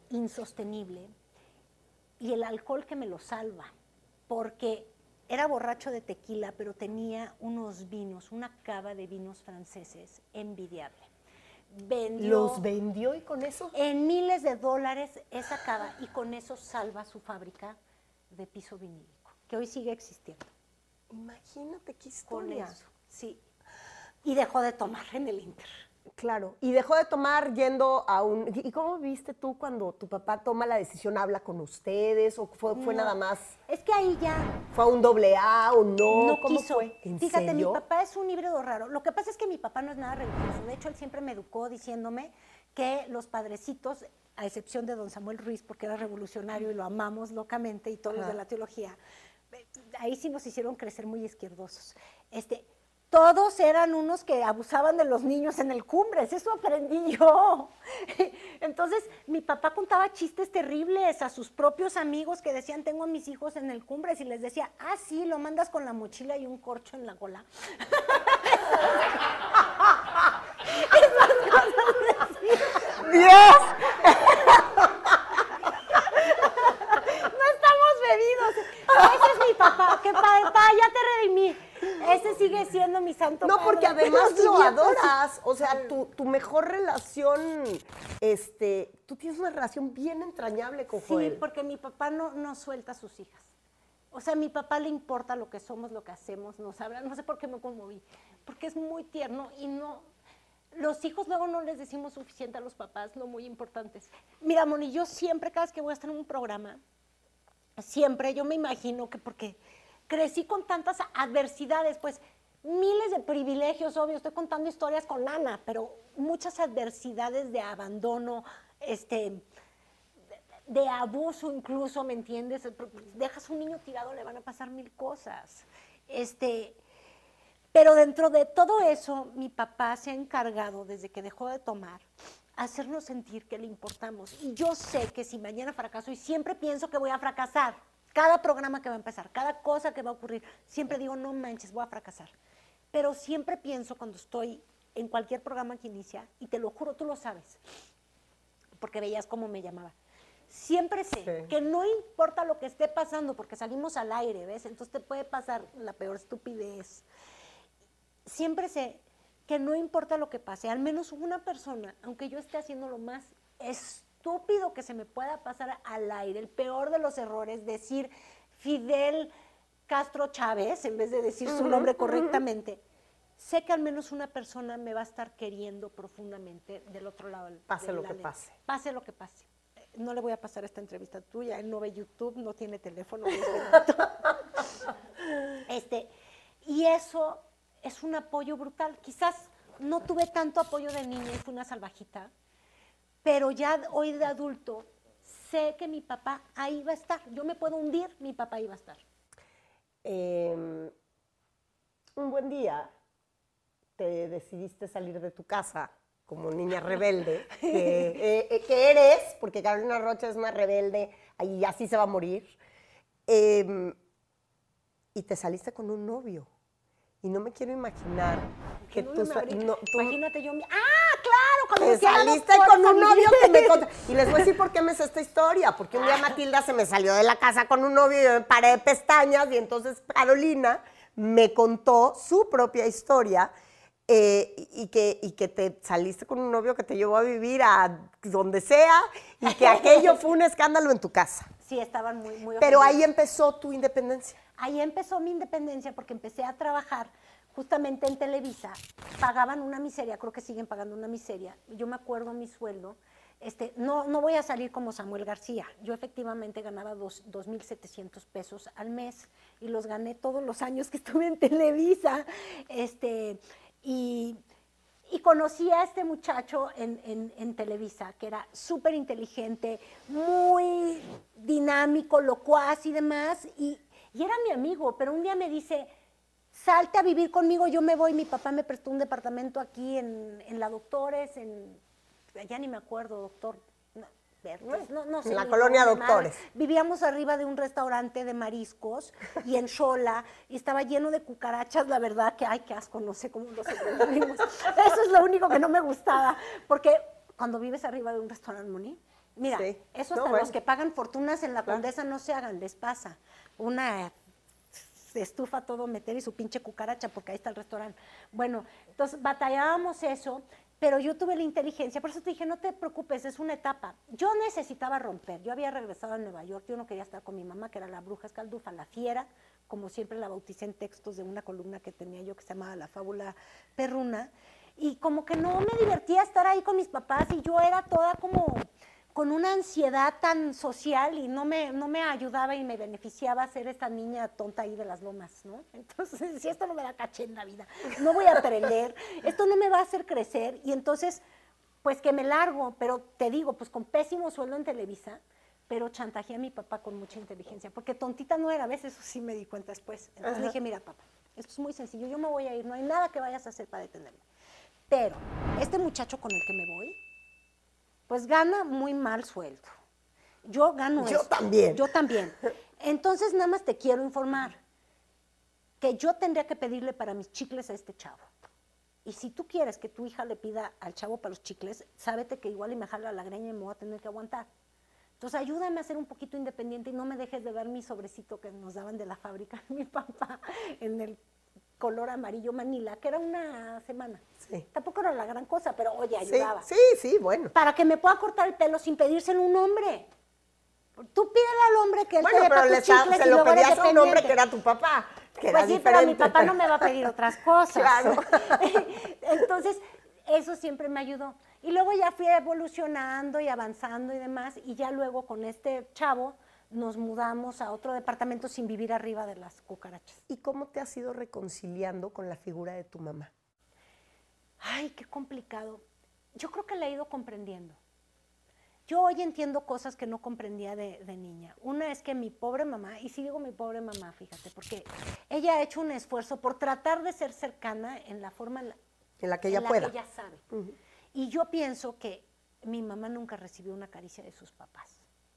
insostenible y el alcohol que me lo salva, porque era borracho de tequila, pero tenía unos vinos, una cava de vinos franceses envidiable. Vendió ¿Los vendió y con eso? en miles de dólares esa cava y con eso salva su fábrica de piso vinílico, que hoy sigue existiendo. Imagínate qué Con historia. eso, sí. Y dejó de tomar en el Inter. Claro, y dejó de tomar yendo a un... ¿Y cómo viste tú cuando tu papá toma la decisión, habla con ustedes o fue, fue No, nada más, Es que ahí ya fue a un doble A o no? no ¿Cómo quiso. fue? ¿En Fíjate, serio? mi papá es un híbrido raro. Lo que pasa es que mi papá no es nada religioso. De hecho, él siempre me educó diciéndome que los padrecitos, a excepción de don Samuel Ruiz, porque era revolucionario y lo amamos locamente, y todos los de la teología, ahí sí nos hicieron crecer muy izquierdosos. Este, todos eran unos que abusaban de los niños en el Cumbres, eso aprendí yo. Entonces, mi papá contaba chistes terribles a sus propios amigos que decían, tengo a mis hijos en el Cumbres, y les decía, ah, sí, lo mandas con la mochila y un corcho en la cola. Esas cosas decía. ¡Dios! No estamos bebidos. Ese es mi papá, qué padre, pa, ya te redimí. Ese sigue siendo mi santo No, padre. porque además Los lo idiotas. adoras. O sea, tu, tu mejor relación, este, tú tienes una relación bien entrañable con Sí, Joel. porque mi papá no, no suelta a sus hijas. O sea, a mi papá le importa lo que somos, lo que hacemos, nos habla. No sé por qué me conmoví, porque es muy tierno y no... Los hijos luego no les decimos suficiente a los papás, lo muy importante es. Mira, Moni, yo siempre, cada vez que voy a estar en un programa, siempre yo me imagino que porque crecí con tantas adversidades, pues miles de privilegios, obvio, estoy contando historias con lana, pero muchas adversidades de abandono, este, de, de abuso incluso, ¿me entiendes? Dejas un niño tirado, le van a pasar mil cosas. Este, pero dentro de todo eso, mi papá se ha encargado, desde que dejó de tomar, hacernos sentir que le importamos. Y yo sé que si mañana fracaso, y siempre pienso que voy a fracasar, cada programa que va a empezar, cada cosa que va a ocurrir, siempre digo, no manches, voy a fracasar. Pero siempre pienso cuando estoy en cualquier programa que inicia, y te lo juro, tú lo sabes, porque veías cómo me llamaba. Siempre sé Sí. que no importa lo que esté pasando, porque salimos al aire, ¿ves? Entonces te puede pasar la peor estupidez. Siempre sé que no importa lo que pase, al menos una persona, aunque yo esté haciendo lo más estúpido que se me pueda pasar al aire, el peor de los errores, decir Fidel Castro Chávez, en vez de decir su nombre correctamente, sé que al menos una persona me va a estar queriendo profundamente del otro lado. Pase de lo la que ley. pase. Pase lo que pase. No le voy a pasar esta entrevista tuya, él no ve YouTube, no tiene teléfono. este, y eso es un apoyo brutal. Quizás no tuve tanto apoyo de niña y fui una salvajita, pero ya hoy de adulto sé que mi papá ahí va a estar. Yo me puedo hundir, mi papá ahí va a estar. Eh, un buen día te decidiste salir de tu casa como niña rebelde, que, eh, eh, que eres, porque Carolina Rocha es una rebelde, y así se va a morir, eh, y te saliste con un novio. Y no me quiero imaginar que No, tú... me abrí- no, tú Imagínate yo... mi- ¡Ah, claro! Cuando te decía la saliste doctora, con un salí. novio que me conta- Y les voy a decir por qué me sé esta historia. Porque un día Matilda se me salió de la casa con un novio y yo me paré de pestañas y entonces Carolina me contó su propia historia eh, y, que, y que te saliste con un novio que te llevó a vivir a donde sea y que aquello fue un escándalo en tu casa. Sí, estaban muy, muy Pero ofendidos. ahí empezó tu independencia. Ahí empezó mi independencia porque empecé a trabajar justamente en Televisa. Pagaban una miseria, creo que siguen pagando una miseria. Yo me acuerdo mi sueldo. Este, no, no voy a salir como Samuel García. Yo efectivamente ganaba dos mil setecientos pesos al mes y los gané todos los años que estuve en Televisa. Este, y, y conocí a este muchacho en, en, en Televisa, que era súper inteligente, muy dinámico, locuaz y demás. Y, y era mi amigo, pero un día me dice, salte a vivir conmigo, yo me voy. Mi papá me prestó un departamento aquí en, en la Doctores, en, ya ni me acuerdo, doctor, no, Verdes, no, no sé. En la ni colonia cómo se llama. Doctores. Vivíamos arriba de un restaurante de mariscos y en Xola, y estaba lleno de cucarachas, la verdad que, ay, qué asco, no sé cómo lo sobrevivimos. Eso es lo único que no me gustaba, porque cuando vives arriba de un restaurante, Moni, Mira, Sí. eso No, hasta bueno. los que pagan fortunas en la Claro. Condesa no se hagan, les pasa. Una se estufa todo meter y su pinche cucaracha, porque ahí está el restaurante. Bueno, entonces batallábamos eso, pero yo tuve la inteligencia, por eso te dije, no te preocupes, es una etapa. Yo necesitaba romper, yo había regresado a Nueva York, yo no quería estar con mi mamá, que era la bruja escaldufa, la fiera, como siempre la bauticé en textos de una columna que tenía yo que se llamaba La Fábula Perruna, y como que no me divertía estar ahí con mis papás, y yo era toda como con una ansiedad tan social y no me, no me ayudaba y me beneficiaba ser esta niña tonta ahí de las lomas, ¿no? Entonces, si esto no me da caché en la vida, no voy a aprender, esto no me va a hacer crecer, y entonces, pues que me largo, pero te digo, pues con pésimo sueldo en Televisa, pero chantajeé a mi papá con mucha inteligencia, porque tontita no era, a veces eso sí me di cuenta después. Entonces Ajá. le dije, mira papá, esto es muy sencillo, yo me voy a ir, no hay nada que vayas a hacer para detenerme, pero este muchacho con el que me voy, pues gana muy mal sueldo. Yo gano Yo esto. también. Yo también. Entonces, nada más te quiero informar que yo tendría que pedirle para mis chicles a este chavo. Y si tú quieres que tu hija le pida al chavo para los chicles, sábete que igual y me jala la greña y me voy a tener que aguantar. Entonces, ayúdame a ser un poquito independiente y no me dejes de dar mi sobrecito que nos daban de la fábrica de mi papá en el color amarillo Manila, que era una semana. Sí. Tampoco era la gran cosa, pero oye, Sí, ayudaba. sí, sí, bueno. Para que me pueda cortar el pelo sin pedírselo a un hombre. Tú pídele al hombre que él Bueno, te dé pero para le tus está- chicles se y lo luego eres pedías a un hombre dependiente. que era tu papá, que era Pues sí, diferente. pero mi papá no me va a pedir otras cosas. Claro. Entonces, eso siempre me ayudó. Y luego ya fui evolucionando y avanzando y demás, y ya luego con este chavo nos mudamos a otro departamento sin vivir arriba de las cucarachas. ¿Y cómo te has ido reconciliando con la figura de tu mamá? Ay, qué complicado. Yo creo que la he ido comprendiendo. Yo hoy entiendo cosas que no comprendía de, de niña. Una es que mi pobre mamá, y sí digo mi pobre mamá, fíjate, porque ella ha hecho un esfuerzo por tratar de ser cercana en la forma en la, En la que ella en la pueda. que ella sabe. Y yo pienso que mi mamá nunca recibió una caricia de sus papás.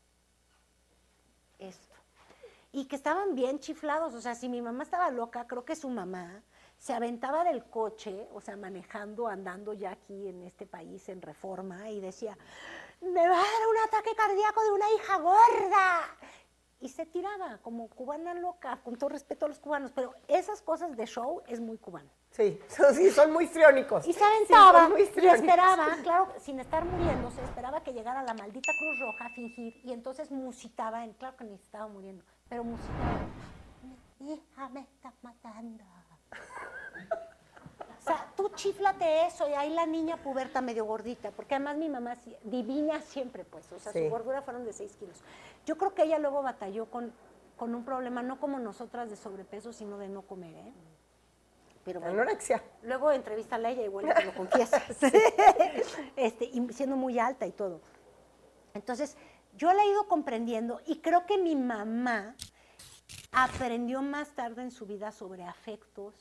Esto. Y que estaban bien chiflados, o sea, si mi mamá estaba loca, creo que su mamá se aventaba del coche, o sea, manejando, andando ya aquí en este país en Reforma, y decía, me va a dar un ataque cardíaco de una hija gorda. Y se tiraba como cubana loca, con todo respeto a los cubanos, pero esas cosas de show es muy cubano. Sí, son, sí, son muy histriónicos. Y se Sí, aventaba, son muy y histriónicos. esperaba, claro, sin estar muriéndose, esperaba que llegara la maldita Cruz Roja a fingir, y entonces musitaba, en, claro que ni estaba muriendo, pero musitaba, mi hija me está matando. O sea, tú chíflate eso, y ahí la niña puberta medio gordita, porque además mi mamá sí- divina siempre, pues, o sea, Sí. su gordura fueron de seis kilos. Yo creo que ella luego batalló con, con un problema, no como nosotras de sobrepeso, sino de no comer, ¿eh? Pero bueno. Anorexia. Luego entrevístala a ella, igual te lo confiesas. este, y siendo muy alta y todo. Entonces, yo la he ido comprendiendo y creo que mi mamá aprendió más tarde en su vida sobre afectos,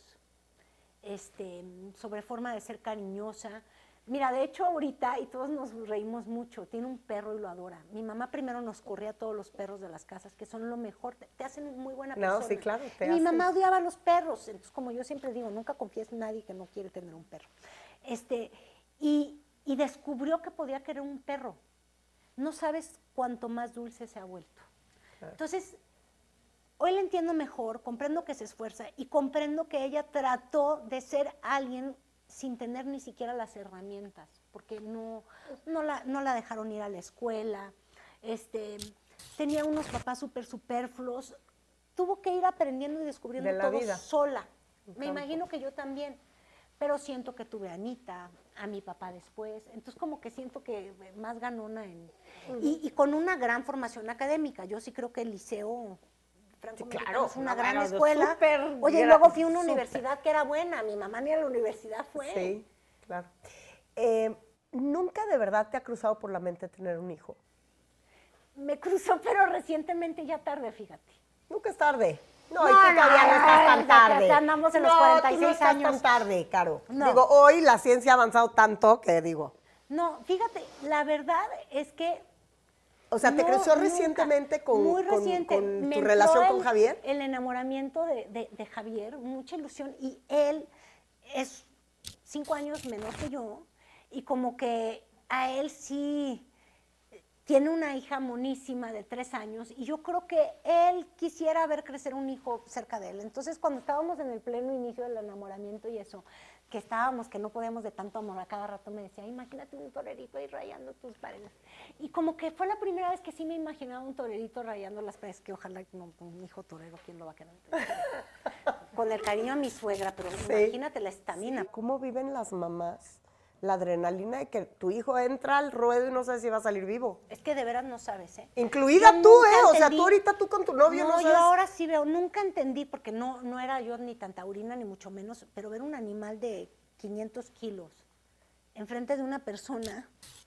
este, sobre forma de ser cariñosa. Mira, de hecho ahorita, y todos nos reímos mucho, tiene un perro y lo adora. Mi mamá primero nos corría a todos los perros de las casas, que son lo mejor, te, te hacen muy buena No, persona. sí, claro, te Y mi hacen. mamá odiaba a los perros, entonces como yo siempre digo, nunca confíes en nadie que no quiere tener un perro. Este, y, y descubrió que podía querer un perro. No sabes cuánto más dulce se ha vuelto. Entonces, hoy la entiendo mejor, comprendo que se esfuerza y comprendo que ella trató de ser alguien sin tener ni siquiera las herramientas, porque no, no, la, no la dejaron ir a la escuela, este, tenía unos papás súper superfluos, tuvo que ir aprendiendo y descubriendo De la todo vida. sola. En Me campo. imagino que yo también, pero siento que tuve a Anita, a mi papá después, entonces como que siento que más ganona en... y, y con una gran formación académica, yo sí creo que el liceo... Franco Sí, claro, Mexicano es una no, gran bueno, escuela. súper Oye, y gran- luego fui a una súper. universidad que era buena, mi mamá ni a la universidad fue. Sí, claro. Eh, ¿Nunca de verdad te ha cruzado por la mente tener un hijo? Me cruzó, pero recientemente ya tarde, fíjate. Nunca es tarde. No, No, y tú no, todavía no estás no, tan ya- tarde. ya andamos en los No, cuarenta y tú no seis estás años. tan tarde, Caro. No. Digo, hoy la ciencia ha avanzado tanto que digo, No, fíjate, la verdad es que... o sea, ¿te no, cruzó nunca. recientemente con, Muy con- reciente. con Me tu entró relación con el- Javier? El enamoramiento de, de- de Javier, mucha ilusión, y él es cinco años menor que yo, y como que a él sí tiene una hija monísima de tres años y yo creo que él quisiera ver crecer un hijo cerca de él. Entonces, cuando estábamos en el pleno inicio del enamoramiento y eso, que estábamos, que no podíamos de tanto amor, a cada rato me decía, imagínate un torerito ahí rayando tus paredes. Y como que fue la primera vez que sí me imaginaba un torerito rayando las paredes, que ojalá, no, un hijo torero, ¿quién lo va a querer? Con el cariño a mi suegra, pero sí. Imagínate la estamina. ¿Cómo viven las mamás la adrenalina de que tu hijo entra al ruedo y no sabes si va a salir vivo? Es que de veras no sabes, ¿eh? Incluida Yo tú, nunca ¿eh? O sea, entendí- tú ahorita tú con tu novio no, No, sabes. yo ahora sí veo, nunca entendí, porque no, no era yo ni tan taurina, ni mucho menos, pero ver un animal de quinientos kilos enfrente de una persona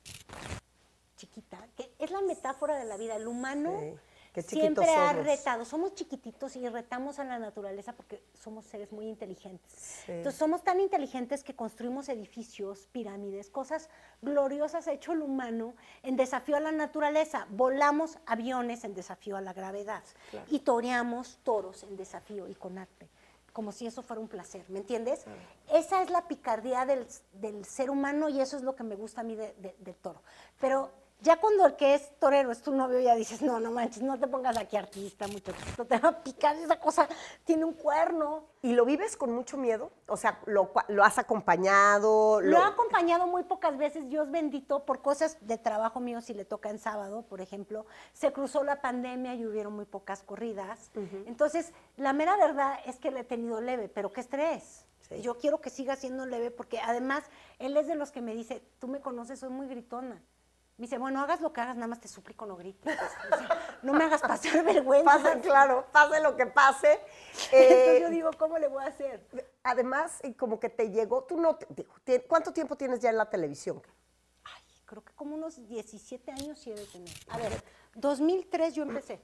chiquita, que es la metáfora de la vida. El humano Sí, qué chiquitos siempre ha somos. retado, somos chiquititos y retamos a la naturaleza porque somos seres muy inteligentes. Sí. Entonces somos tan inteligentes que construimos edificios, pirámides, cosas gloriosas ha hecho el humano en desafío a la naturaleza. Volamos aviones en desafío a la gravedad y toreamos toros en desafío y con arte, como si eso fuera un placer, ¿me entiendes? Claro. Esa es la picardía del, del ser humano y eso es lo que me gusta a mí de, de, del toro. Pero ya cuando el que es torero es tu novio, ya dices, no, no manches, no te pongas aquí artista, muchachito, te va a picar, esa cosa tiene un cuerno. ¿Y lo vives con mucho miedo? O sea, ¿lo, lo has acompañado? Lo he acompañado muy pocas veces, Dios bendito, por cosas de trabajo mío, si le toca en sábado, por ejemplo. Se cruzó la pandemia y hubieron muy pocas corridas. Uh-huh. Entonces, la mera verdad es que le he tenido leve, pero qué estrés. Sí. Yo quiero que siga siendo leve porque además él es de los que me dice, tú me conoces, soy muy gritona. Me dice, bueno, hagas lo que hagas, nada más te suplico no grites. O sea, no me hagas pasar vergüenza. Pase, claro, pase lo que pase. Entonces eh, yo digo, ¿cómo le voy a hacer? Además, como que te llegó, tú no, te, ¿cuánto tiempo tienes ya en la televisión? Ay, creo que como unos diecisiete años sí he de tener. A ver, dos mil tres yo empecé.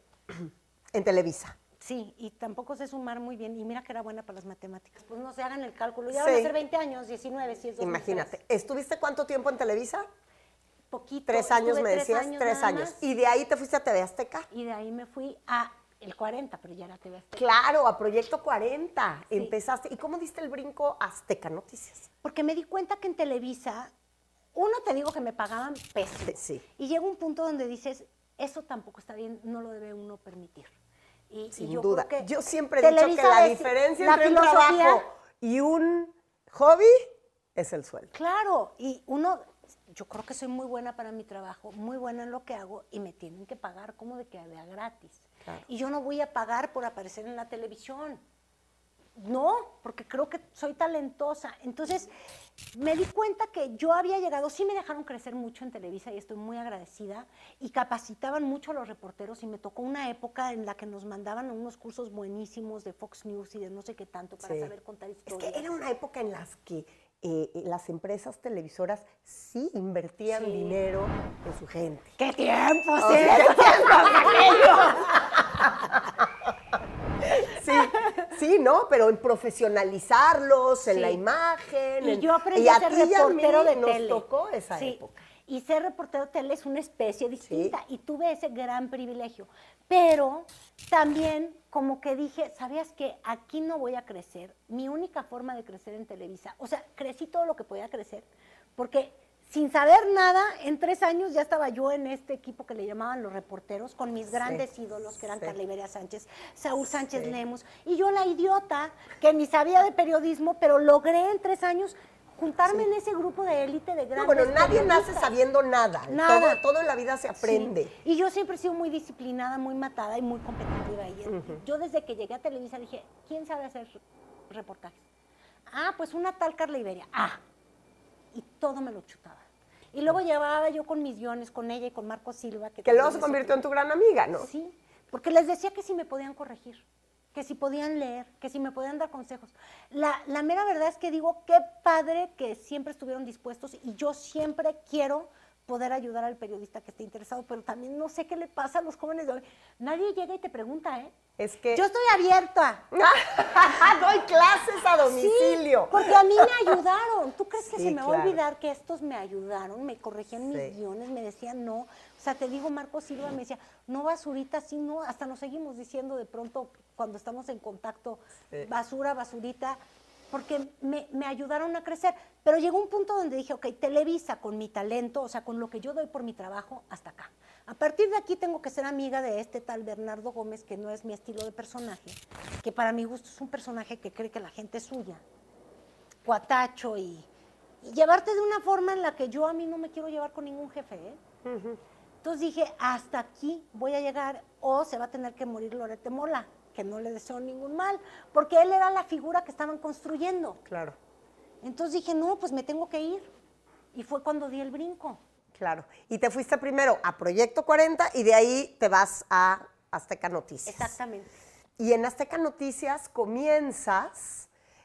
En Televisa. Sí, y tampoco sé sumar muy bien, y mira que era buena para las matemáticas. Pues no se hagan el cálculo, ya sí. Van a ser veinte años, diecinueve, si es dos mil tres. Imagínate, ¿estuviste cuánto tiempo en Televisa? Poquito. Tres años me tres decías, años tres años. Más. Y de ahí te fuiste a T V Azteca. Y de ahí me fui a el cuarenta, pero ya era T V Azteca. Claro, a Proyecto cuarenta. Sí. Empezaste. ¿Y cómo diste el brinco a Azteca Noticias? Porque me di cuenta que en Televisa, uno te digo que me pagaban pesos. Sí. Y llega un punto donde dices, eso tampoco está bien, no lo debe uno permitir. Y, Sin y yo duda. Creo que yo siempre he dicho que la diferencia la entre un trabajo y un hobby es el sueldo. Claro, y uno, yo creo que soy muy buena para mi trabajo, muy buena en lo que hago y me tienen que pagar como de que había gratis. Claro. Y yo no voy a pagar por aparecer en la televisión. No, porque creo que soy talentosa. Entonces, me di cuenta que yo había llegado, sí me dejaron crecer mucho en Televisa y estoy muy agradecida, y capacitaban mucho a los reporteros y me tocó una época en la que nos mandaban a unos cursos buenísimos de Fox News y de no sé qué tanto para sí. saber contar historias. Es que era una época en las que eh, las empresas televisoras sí invertían sí. dinero en su gente. ¡Qué tiempo! O Sí, sea, ¡qué tiempo! Sí, sí, ¿no? Pero en profesionalizarlos, en sí. la imagen. Y en, yo aprendí y a a ser reportero de nos tele. Nos tocó esa sí. época. Y ser reportero de tele es una especie distinta. Sí. Y tuve ese gran privilegio. Pero también como que dije, ¿sabías qué? Aquí no voy a crecer. Mi única forma de crecer en Televisa, o sea, crecí todo lo que podía crecer, porque sin saber nada, en tres años ya estaba yo en este equipo que le llamaban los reporteros, con mis grandes sí, ídolos, que eran sí. Carla Iberia Sánchez, Saúl Sánchez sí. Lemus, y yo la idiota, que ni sabía de periodismo, pero logré en tres años juntarme sí. en ese grupo de élite de grandes no, bueno, nadie nace sabiendo nada, nada. Todo, todo en la vida se aprende. Sí. Y yo siempre he sido muy disciplinada, muy matada y muy competitiva. Y uh-huh. Yo desde que llegué a Televisa dije, ¿quién sabe hacer reportajes? Ah, pues una tal Carla Iberia. Ah, y todo me lo chutaba. Y luego llevaba yo con mis guiones, con ella y con Marco Silva. Que, que luego se convirtió en tu gran amiga, ¿no? Sí, porque les decía que si me podían corregir, que si podían leer, que si me podían dar consejos. La, la mera verdad es que digo, qué padre que siempre estuvieron dispuestos y yo siempre quiero poder ayudar al periodista que esté interesado, pero también no sé qué le pasa a los jóvenes de hoy. Nadie llega y te pregunta, ¿eh? Es que... Yo estoy abierta. Doy clases a domicilio. Sí, porque a mí me ayudaron. ¿Tú crees que sí, se me claro. va a olvidar que estos me ayudaron? Me corregían sí. mis guiones, me decían no. O sea, te digo, Marco Silva me decía, no basurita, sí, no. Hasta nos seguimos diciendo de pronto cuando estamos en contacto, sí. basura, basurita. porque me, me ayudaron a crecer. Pero llegó un punto donde dije, ok, Televisa con mi talento, o sea, con lo que yo doy por mi trabajo, hasta acá. A partir de aquí tengo que ser amiga de este tal Bernardo Gómez, que no es mi estilo de personaje, que para mi gusto es un personaje que cree que la gente es suya, cuatacho y, y llevarte de una forma en la que yo a mí no me quiero llevar con ningún jefe, ¿eh? Uh-huh. Entonces dije, hasta aquí voy a llegar o se va a tener que morir Loret de Mola, que no le deseo ningún mal, porque él era la figura que estaban construyendo. Claro. Entonces dije, no, pues me tengo que ir. Y fue cuando di el brinco. Claro. Y te fuiste primero a Proyecto cuarenta y de ahí te vas a Azteca Noticias. Exactamente. Y en Azteca Noticias comienzas...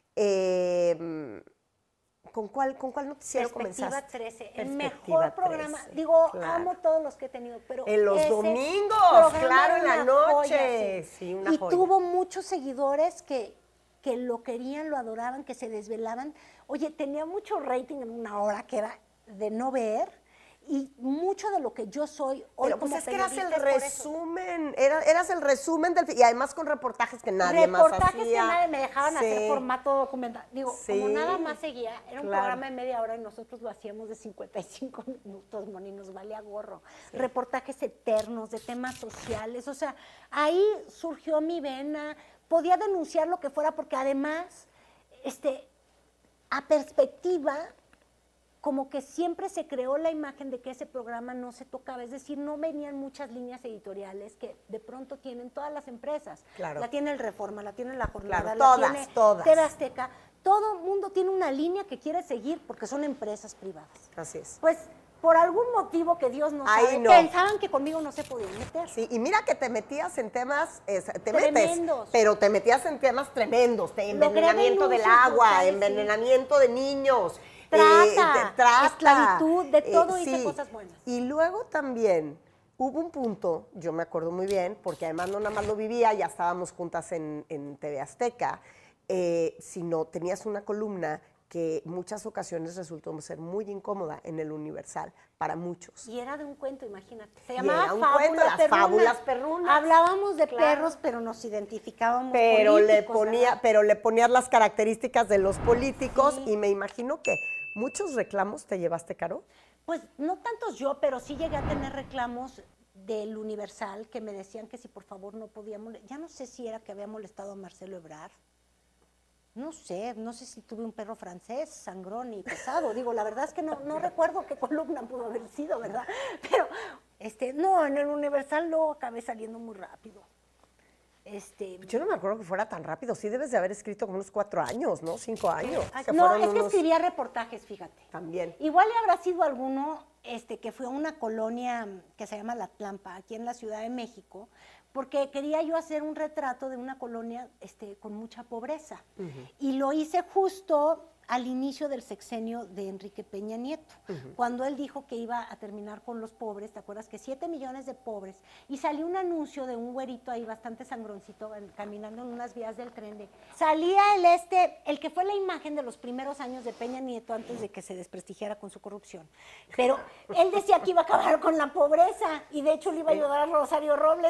Eh, ¿Con cuál, ¿Con cuál noticiero Perspectiva comenzaste? trece, el Perspectiva mejor programa. trece, Digo, claro. amo todos los que he tenido, pero en los ese domingos, claro, en la una noche. joya, sí. Sí, una y joya. tuvo muchos seguidores que, que lo querían, lo adoraban, que se desvelaban. Oye, tenía mucho rating en una hora que era de no ver. Y mucho de lo que yo soy hoy Pero pues como es que eras el periodista es por eso. resumen, era, eras el resumen del... Y además con reportajes que nadie más hacía. Reportajes que nadie me dejaban Sí. hacer formato documental. Digo, Sí. como nada más seguía, era un Claro. programa de media hora y nosotros lo hacíamos de cincuenta y cinco minutos, Moni, nos valía gorro. Sí. Reportajes eternos de temas sociales, o sea, ahí surgió mi vena, podía denunciar lo que fuera porque además, este, a perspectiva... como que siempre se creó la imagen de que ese programa no se tocaba, es decir, no venían muchas líneas editoriales que de pronto tienen todas las empresas. Claro. La tiene el Reforma, la tiene la Jornada, Claro, la todas, tiene todas. T V Azteca. Todo el mundo tiene una línea que quiere seguir porque son empresas privadas. Así es. Pues por algún motivo que Dios no Ay, sabe, no. pensaban que conmigo no se podían meter. Sí, y mira que te metías en temas, eh, te Tremendos. metes, pero te metías en temas tremendos, de Logré envenenamiento del denuncias agua, brutales, sí. envenenamiento de niños. Trata, eh, de- trata, esclavitud, de todo eh, hice sí. cosas buenas. Y luego también hubo un punto, yo me acuerdo muy bien, porque además no nada más lo vivía, ya estábamos juntas en, en T V Azteca, eh, sino tenías una columna que muchas ocasiones resultó ser muy incómoda en el Universal, para muchos. Y era de un cuento, imagínate. Se Y llamaba era un Fábula cuento, las Perruna. fábulas perrunas. Hablábamos de Claro. perros, pero nos identificábamos Pero le, políticos, ponía, ¿verdad? pero le ponías las características de los políticos Sí. y me imagino que muchos reclamos te llevaste, Caro. Pues no tantos yo, pero sí llegué a tener reclamos del Universal que me decían que si por favor no podíamos, ya no sé si era que había molestado a Marcelo Ebrard, no sé, no sé si tuve un perro francés, sangrón y pesado, digo, la verdad es que no, no recuerdo qué columna pudo haber sido, ¿verdad? Pero, este, no, en el Universal luego acabé saliendo muy rápido. Este, Yo no me acuerdo que fuera tan rápido, sí debes de haber escrito como unos cuatro años, ¿no? Cinco años. Ay, que no, fueron es que unos- escribía reportajes, fíjate. También. Igual le habrá sido alguno este, que fue a una colonia que se llama La Tlampa, aquí en la Ciudad de México, porque quería yo hacer un retrato de una colonia este, con mucha pobreza. Uh-huh. Y lo hice justo al inicio del sexenio de Enrique Peña Nieto, uh-huh. cuando él dijo que iba a terminar con los pobres, ¿te acuerdas? Que siete millones de pobres, y salió un anuncio de un güerito ahí bastante sangroncito, caminando en unas vías del tren, de, salía el este, el que fue la imagen de los primeros años de Peña Nieto antes de que se desprestigiara con su corrupción, pero él decía que iba a acabar con la pobreza, y de hecho le iba a ayudar a Rosario Robles.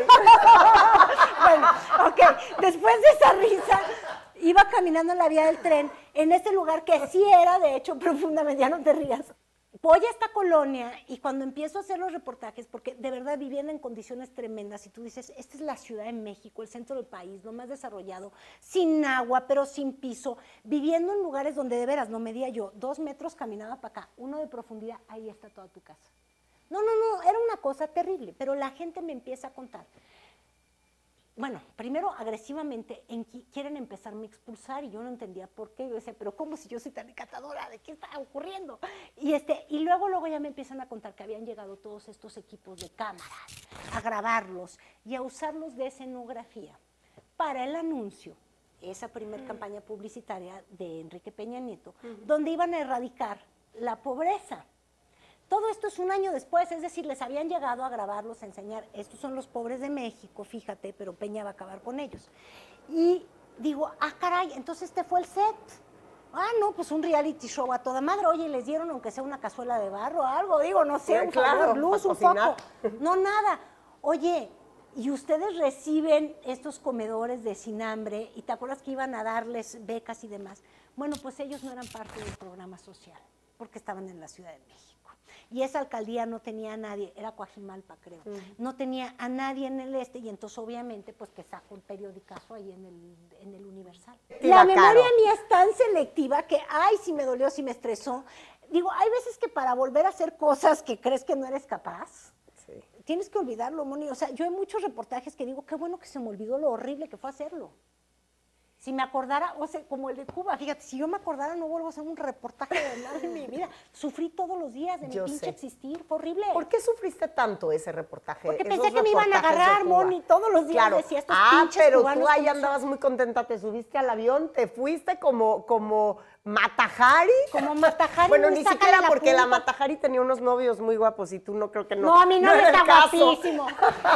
¡Ah! Bueno, ok, después de esa risa, iba caminando en la vía del tren, en este lugar que sí era, de hecho, profundamente, ya no te rías. Voy a esta colonia y cuando empiezo a hacer los reportajes, porque de verdad vivían en condiciones tremendas, y tú dices, esta es la Ciudad de México, el centro del país, lo más desarrollado, sin agua, pero sin piso, viviendo en lugares donde de veras no medía yo, dos metros caminaba para acá, uno de profundidad, ahí está toda tu casa. No, no, no, era una cosa terrible, pero la gente me empieza a contar. Bueno, primero agresivamente en, quieren empezarme a expulsar y yo no entendía por qué. Yo decía, pero ¿cómo si yo soy tan encantadora? ¿De qué está ocurriendo? Y, este, y luego, luego ya me empiezan a contar que habían llegado todos estos equipos de cámaras a grabarlos y a usarlos de escenografía para el anuncio, esa primer uh-huh. campaña publicitaria de Enrique Peña Nieto, uh-huh. donde iban a erradicar la pobreza. Todo esto es un año después, es decir, les habían llegado a grabarlos, a enseñar, estos son los pobres de México, fíjate, pero Peña va a acabar con ellos. Y digo, ah, caray, entonces este fue el set. Ah, no, pues un reality show a toda madre. Oye, les dieron aunque sea una cazuela de barro o algo, digo, no sé, sí, un claro, favor, luz, un cocinar. poco. No, nada. Oye, y ustedes reciben estos comedores de Sin Hambre, y te acuerdas que iban a darles becas y demás. Bueno, pues ellos no eran parte del programa social, porque estaban en la Ciudad de México. Y esa alcaldía no tenía a nadie, era Coajimalpa, creo. Uh-huh. No tenía a nadie en el este, y entonces obviamente pues que sacó el periodicazo ahí en el, en el Universal. La, la memoria mía es tan selectiva que, ay, si me dolió, si me estresó. Digo, hay veces que para volver a hacer cosas que crees que no eres capaz, sí, tienes que olvidarlo, Moni. O sea, yo hay muchos reportajes que digo, qué bueno que se me olvidó lo horrible que fue hacerlo. Si me acordara, o sea, como el de Cuba, fíjate, si yo me acordara no vuelvo a hacer un reportaje de nada en mi vida. Sufrí todos los días de mi yo pinche sé. existir, fue horrible. ¿Por qué sufriste tanto ese reportaje? Porque pensé que me iban a agarrar, Moni, todos los días claro. decía estos ah, pinches pero cubanos. Tú ahí andabas muy contenta, te subiste al avión, te fuiste como, como Matajari. Como Matajari. Bueno, ni siquiera la porque punta. La Matajari tenía unos novios muy guapos y tú no creo que no. No, mi novio no está guapísimo.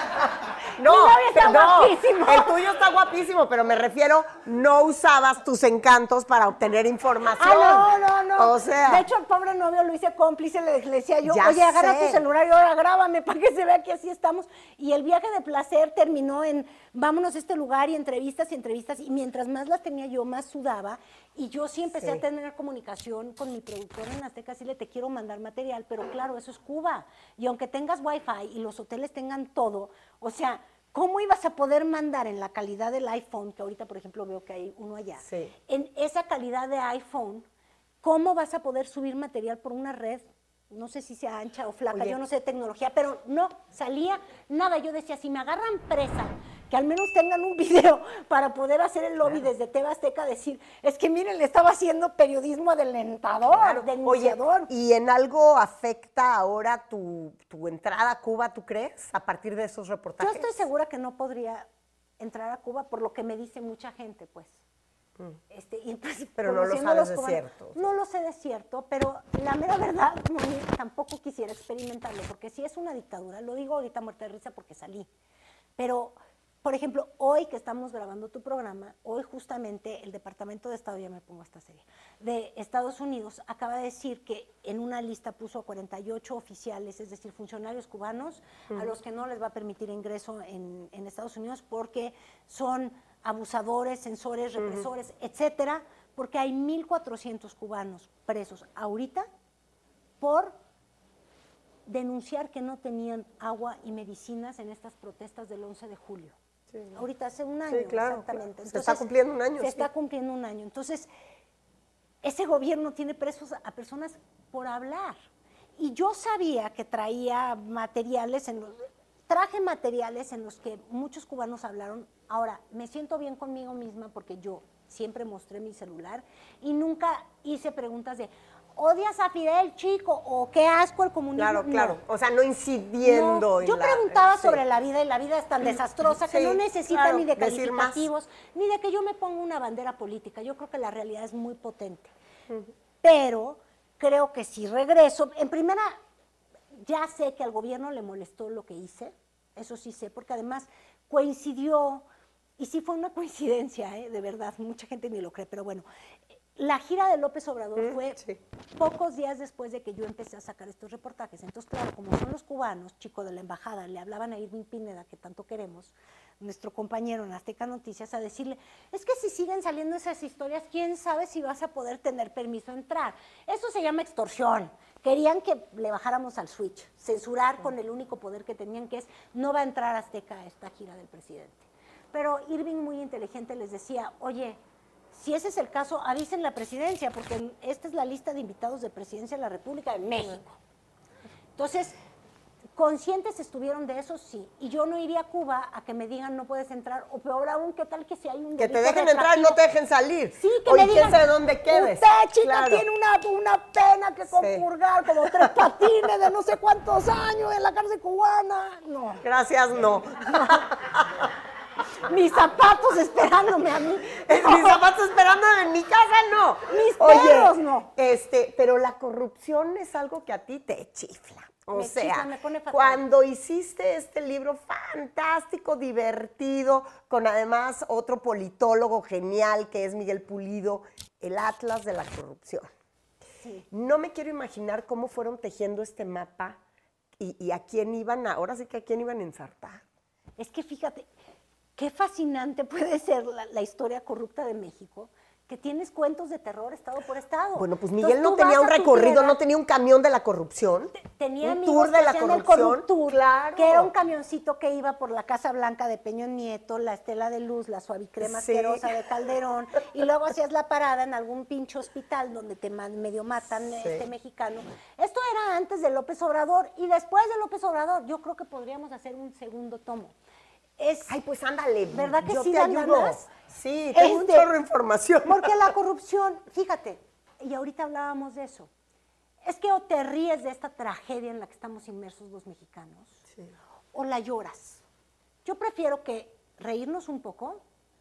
No, mi novio está no, guapísimo. El tuyo está guapísimo, pero me refiero, no usabas tus encantos para obtener información. Ah, no, no, no. O sea. De hecho, el pobre novio lo hice cómplice, le, le decía yo, ya oye, agarra sé. tu celular y ahora grábame para que se vea que así estamos. Y el viaje de placer terminó en, vámonos a este lugar y entrevistas y entrevistas, y mientras más las tenía yo, más sudaba. Y yo sí empecé sí. a tener comunicación con mi productor en Azteca, así le te quiero mandar material, pero claro, eso es Cuba. Y aunque tengas wifi y los hoteles tengan todo, o sea, ¿cómo ibas a poder mandar en la calidad del iPhone, que ahorita, por ejemplo, veo que hay uno allá, sí. en esa calidad de iPhone, cómo vas a poder subir material por una red? No sé si sea ancha o flaca, Oye. yo no sé de tecnología, pero no, salía nada. Yo decía, si me agarran presa, que al menos tengan un video para poder hacer el lobby claro. desde T V Azteca, decir, es que miren, le estaba haciendo periodismo adelantador, claro. denunciador. Oye, ¿y en algo afecta ahora tu, tu entrada a Cuba, tú crees, a partir de esos reportajes? Yo estoy segura que no podría entrar a Cuba por lo que me dice mucha gente, pues. Mm. Este, y pues, pero no lo sabes de cierto. No lo sé de cierto, pero la mera verdad, Moni, tampoco quisiera experimentarlo, porque si es una dictadura, lo digo ahorita muerta de risa porque salí, pero, por ejemplo, hoy que estamos grabando tu programa, hoy justamente el Departamento de Estado, ya me pongo esta serie, de Estados Unidos acaba de decir que en una lista puso a cuarenta y ocho oficiales, es decir, funcionarios cubanos, uh-huh. a los que no les va a permitir ingreso en, en Estados Unidos porque son abusadores, censores, represores, uh-huh. etcétera, porque hay mil cuatrocientos cubanos presos ahorita por denunciar que no tenían agua y medicinas en estas protestas del once de julio. Sí. Ahorita hace un año, sí, claro, exactamente. Claro. Entonces, se está cumpliendo un año. Se sí. está cumpliendo un año. Entonces, ese gobierno tiene presos a personas por hablar. Y yo sabía que traía materiales en los... Traje materiales en los que muchos cubanos hablaron. Ahora, me siento bien conmigo misma porque yo siempre mostré mi celular y nunca hice preguntas de ¿odias a Fidel, chico? ¿O qué asco el comunismo? Claro, claro. No. O sea, no incidiendo. No. En yo la, preguntaba sí. sobre la vida y la vida es tan desastrosa que sí, no necesita claro, ni de calificativos, ni de que yo me ponga una bandera política. Yo creo que la realidad es muy potente. Uh-huh. Pero creo que si regreso, en primera... Ya sé que al gobierno le molestó lo que hice, eso sí sé, porque además coincidió, y sí fue una coincidencia, ¿eh? De verdad, mucha gente ni lo cree, pero bueno, la gira de López Obrador mm, fue sí. pocos días después de que yo empecé a sacar estos reportajes. Entonces, claro, como son los cubanos, chicos de la embajada, le hablaban a Irving Pineda, que tanto queremos, nuestro compañero en Azteca Noticias, a decirle, es que si siguen saliendo esas historias, quién sabe si vas a poder tener permiso de entrar. Eso se llama extorsión. Querían que le bajáramos al switch, censurar con el único poder que tenían, que es no va a entrar Azteca a esta gira del presidente. Pero Irving, muy inteligente, les decía, oye, si ese es el caso, avisen la presidencia, porque esta es la lista de invitados de Presidencia de la República de México. Entonces, conscientes estuvieron de eso, sí. Y yo no iría a Cuba a que me digan no puedes entrar, o peor aún, ¿qué tal que si hay un que te dejen entrar y no te dejen salir? Sí, que Oye, me digan, quién sabe dónde quedes. Usted, chica, claro. tiene una, una pena que compurgar, sí. como tres patines de no sé cuántos años en la cárcel cubana. No. Gracias, no. Mis zapatos esperándome a mí. Mis zapatos esperándome en mi casa, no. Mis perros, Oye, no. Este, pero la corrupción es algo que a ti te chifla. O me sea, chifla, me pone fatal. Cuando hiciste este libro fantástico, divertido, con además otro politólogo genial que es Miguel Pulido, El Atlas de la Corrupción. Sí. No me quiero imaginar cómo fueron tejiendo este mapa y, y a quién iban, a, ahora sí que a quién iban a ensartar. Es que fíjate, qué fascinante puede ser la, la historia corrupta de México, que tienes cuentos de terror estado por estado. Bueno, pues Miguel Entonces, no tú tenía vas un a tu recorrido, tierra, no tenía un camión de la corrupción. tenía un amigos tour de que la hacían el corrupción. Corruptour, Claro. que era un camioncito que iba por la Casa Blanca de Peña Nieto, la Estela de Luz, la suavicrema Sí. asquerosa de Calderón, y luego hacías la parada en algún pinche hospital donde te man- medio matan Sí. este mexicano. Esto era antes de López Obrador, y después de López Obrador, yo creo que podríamos hacer un segundo tomo. Es, Ay, pues ándale. ¿verdad que yo sí te dan ayudo. ganas? Sí, tengo Este, un chorro de información. Porque la corrupción, fíjate, y ahorita hablábamos de eso, es que o te ríes de esta tragedia en la que estamos inmersos los mexicanos, Sí. o la lloras. Yo prefiero que reírnos un poco,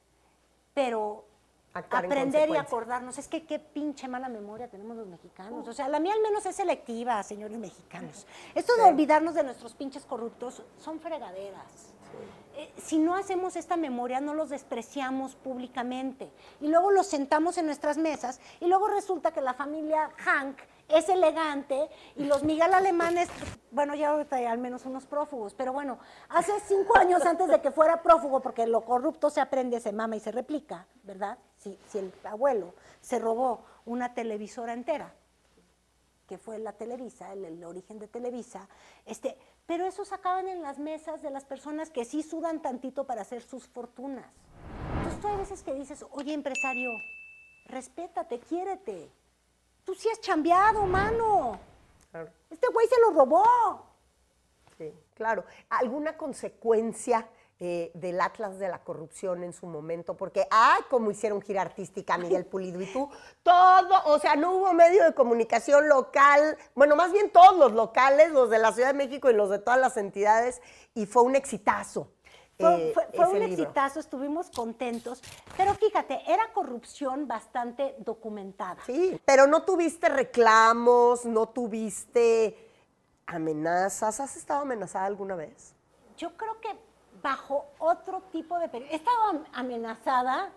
pero Actuar en aprender y consecuencia. acordarnos. Es que qué pinche mala memoria tenemos los mexicanos. O sea, la mía al menos es selectiva, señores mexicanos. Esto de Sí. olvidarnos de nuestros pinches corruptos son fregaderas. Eh, si no hacemos esta memoria, no los despreciamos públicamente. Y luego los sentamos en nuestras mesas y luego resulta que la familia Hank es elegante y los Miguel Alemanes, bueno, ya ahorita hay al menos unos prófugos, pero bueno, hace cinco años antes de que fuera prófugo, porque lo corrupto se aprende, se mama y se replica, ¿verdad? Si, si el abuelo se robó una televisora entera, que fue la Televisa, el, el origen de Televisa, este, pero esos acaban en las mesas de las personas que sí sudan tantito para hacer sus fortunas. Entonces tú hay veces que dices, oye, empresario, respétate, quiérete. Tú sí has chambeado, mano. Claro. Este güey se lo robó. Sí, claro. ¿Alguna consecuencia eh, del Atlas de la corrupción en su momento? Porque, ¡ay, cómo hicieron gira artística Miguel Pulido y tú! Todo, o sea, no hubo medio de comunicación local, bueno, más bien todos los locales, los de la Ciudad de México y los de todas las entidades, y fue un exitazo. Fue, eh, fue- fue ese un libro. exitazo, estuvimos contentos, pero fíjate, era corrupción bastante documentada. Sí, pero no tuviste reclamos, no tuviste amenazas. ¿Has estado amenazada alguna vez? Yo creo que bajo otro tipo de periodismo. He estado am- amenazada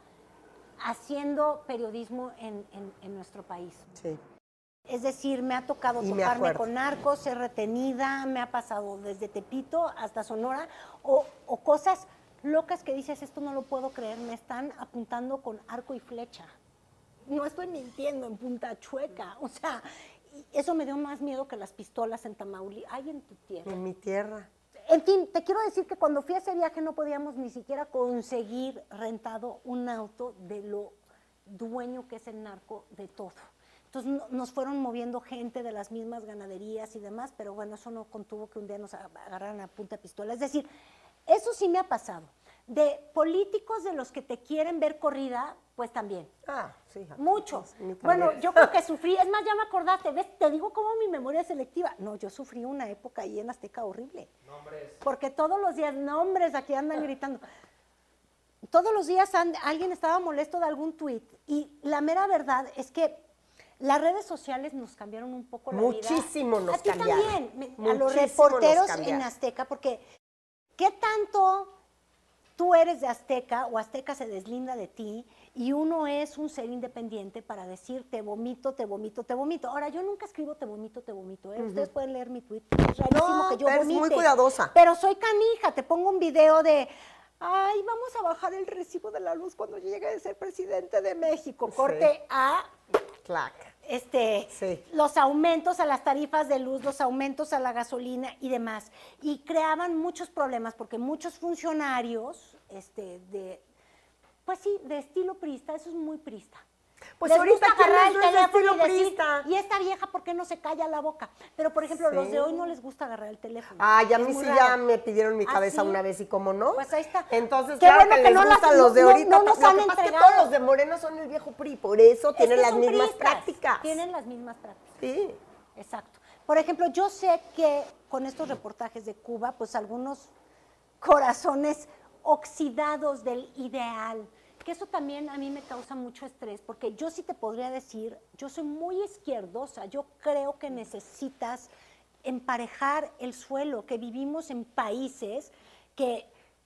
haciendo periodismo en, en- en nuestro país. Sí. Es decir, me ha tocado Y me toparme acuerdo. con narcos, ser retenida, me ha pasado desde Tepito hasta Sonora, o, o cosas locas que dices, esto no lo puedo creer, me están apuntando con arco y flecha. No estoy mintiendo, en Punta Chueca. O sea, y eso me dio más miedo que las pistolas en Tamaulipas. Ay, en tu tierra. En mi tierra. En fin, te quiero decir que cuando fui a ese viaje no podíamos ni siquiera conseguir rentado un auto de lo dueño que es el narco de todo. Entonces no- nos fueron moviendo gente de las mismas ganaderías y demás, pero bueno, eso no contuvo que un día nos ag- agarraran a punta de pistola. Es decir, eso sí me ha pasado. De políticos de los que te quieren ver corrida, pues también. Ah, sí. Mucho. Mi Bueno, también. yo creo que sufrí, es más, ya me acordaste, ¿ves? Te digo cómo mi memoria es selectiva. No, yo sufrí una época ahí en Azteca horrible. Nombres. Porque todos los días, nombres, aquí andan gritando. Todos los días and- alguien estaba molesto de algún tuit. Y la mera verdad es que las redes sociales nos cambiaron un poco la vida. Muchísimo nos A ti cambiaron. también, me- a los Muchísimo nos reporteros en cambiaron. Azteca, porque ¿qué tanto tú eres de Azteca o Azteca se deslinda de ti y uno es un ser independiente para decir te vomito, te vomito, te vomito? Ahora, yo nunca escribo te vomito, te vomito. ¿eh? Ustedes pueden leer mi tweet. Es rarísimo No, que yo eres muy vomite. cuidadosa. Pero soy canija, te pongo un video de, ay, vamos a bajar el recibo de la luz cuando llegue a ser presidente de México. Corte Sí. a Clac. este, Sí. los aumentos a las tarifas de luz, los aumentos a la gasolina y demás. Y creaban muchos problemas porque muchos funcionarios, este, de, pues sí, de estilo priista, eso es muy priista. Pues Les ahorita, gusta ¿quién agarrar no el es de teléfono estilo y decir, priista? y esta vieja, ¿por qué no se calla la boca? Pero, por ejemplo, los Sí. de hoy no les gusta agarrar el teléfono. Ay, a Es mí muy sí raro. ya me pidieron mi ¿Ah, cabeza sí? una vez y cómo no. Pues ahí está. Entonces, Qué claro bueno que, que les no las- gustan los de no- ahorita. no nos Lo han que pasa es que entregado. todos los de Morena son el viejo P R I, por eso Es tienen que las son mismas priistas, prácticas. Tienen las mismas prácticas. Sí. Exacto. Por ejemplo, yo sé que con estos reportajes de Cuba, pues algunos corazones oxidados del ideal, que eso también a mí me causa mucho estrés, porque yo sí te podría decir, yo soy muy izquierdosa, yo creo que necesitas emparejar el suelo, que vivimos en países que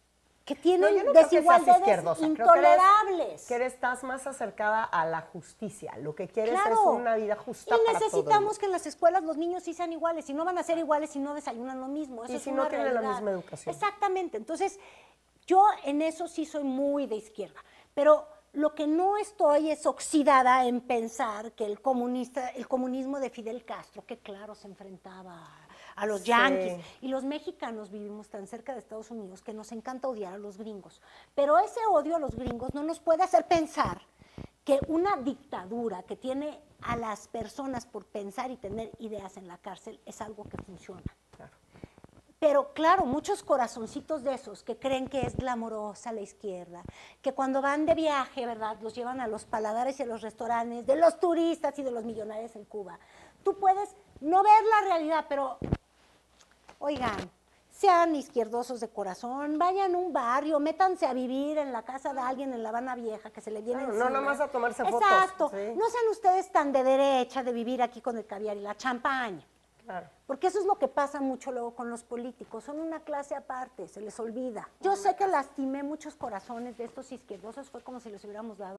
que tienen No, yo no creo que seas desigualdades izquierdosa. Creo que eres- intolerables. Que eres, estás más acercada a la justicia. Lo que quieres Claro. es una vida justa Y para todo el necesitamos mundo. que en las escuelas los niños sí sean iguales. Si no van a ser iguales si no desayunan lo mismo. Eso Y es si una no tienen la realidad. misma educación. Exactamente. Entonces, yo en eso sí soy muy de izquierda. Pero lo que no estoy es oxidada en pensar que el comunista, el comunismo de Fidel Castro, que claro se enfrentaba a, a los Sí. yanquis, y los mexicanos vivimos tan cerca de Estados Unidos que nos encanta odiar a los gringos. Pero ese odio a los gringos no nos puede hacer pensar que una dictadura que tiene a las personas por pensar y tener ideas en la cárcel es algo que funciona. Pero claro, muchos corazoncitos de esos que creen que es glamorosa la izquierda, que cuando van de viaje, ¿verdad?, los llevan a los paladares y a los restaurantes de los turistas y de los millonarios en Cuba. Tú puedes no ver la realidad, pero, oigan, sean izquierdosos de corazón, vayan a un barrio, métanse a vivir en la casa de alguien en La Habana Vieja que se le viene Claro, encima. no nomás a tomarse fotos. Exacto. Sí. No sean ustedes tan de derecha de vivir aquí con el caviar y la champaña. Claro. Porque eso es lo que pasa mucho luego con los políticos, son una clase aparte, se les olvida. Yo sé que lastimé muchos corazones de estos izquierdosos, fue como si los hubiéramos dado.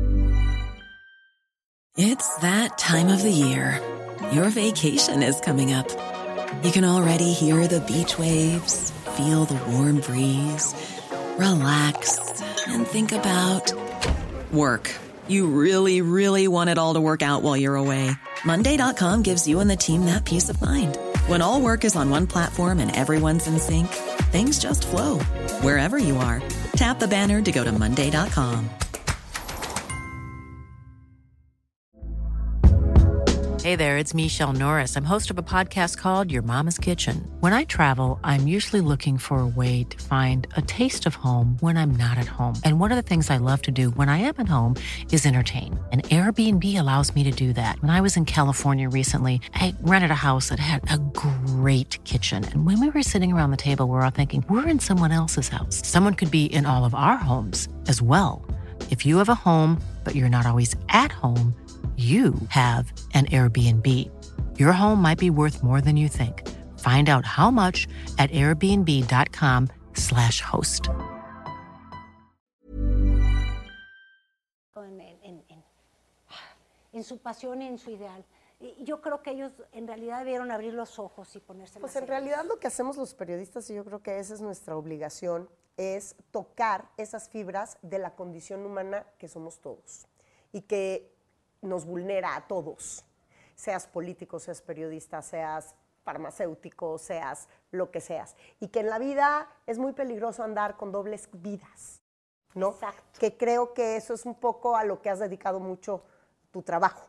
It's that time of the year. Your vacation is coming up. You can already hear the beach waves, feel the warm breeze, relax, and think about work. You really, really want it all to work out while you're away. Monday dot com gives you and the team that peace of mind. When all work is on one platform and everyone's in sync, things just flow. Wherever you are, tap the banner to go to Monday dot com. Hey there, it's Michelle Norris. I'm host of a podcast called Your Mama's Kitchen. When I travel, I'm usually looking for a way to find a taste of home when I'm not at home. And one of the things I love to do when I am at home is entertain. And Airbnb allows me to do that. When I was in California recently, I rented a house that had a great kitchen. And when we were sitting around the table, we were all thinking, we're in someone else's house. Someone could be in all of our homes as well. If you have a home, but you're not always at home, you have an Airbnb. Your home might be worth more than you think. Find out how much at airbnb.com slash host. En, en, en, en su pasión y en su ideal. Y yo creo que ellos en realidad debieron abrir los ojos y ponerse Pues más en serios. realidad lo que hacemos los periodistas, y yo creo que esa es nuestra obligación, es tocar esas fibras de la condición humana que somos todos y que nos vulnera a todos, seas político, seas periodista, seas farmacéutico, seas lo que seas. Y que en la vida es muy peligroso andar con dobles vidas, ¿no? Exacto. Que creo que eso es un poco a lo que has dedicado mucho tu trabajo,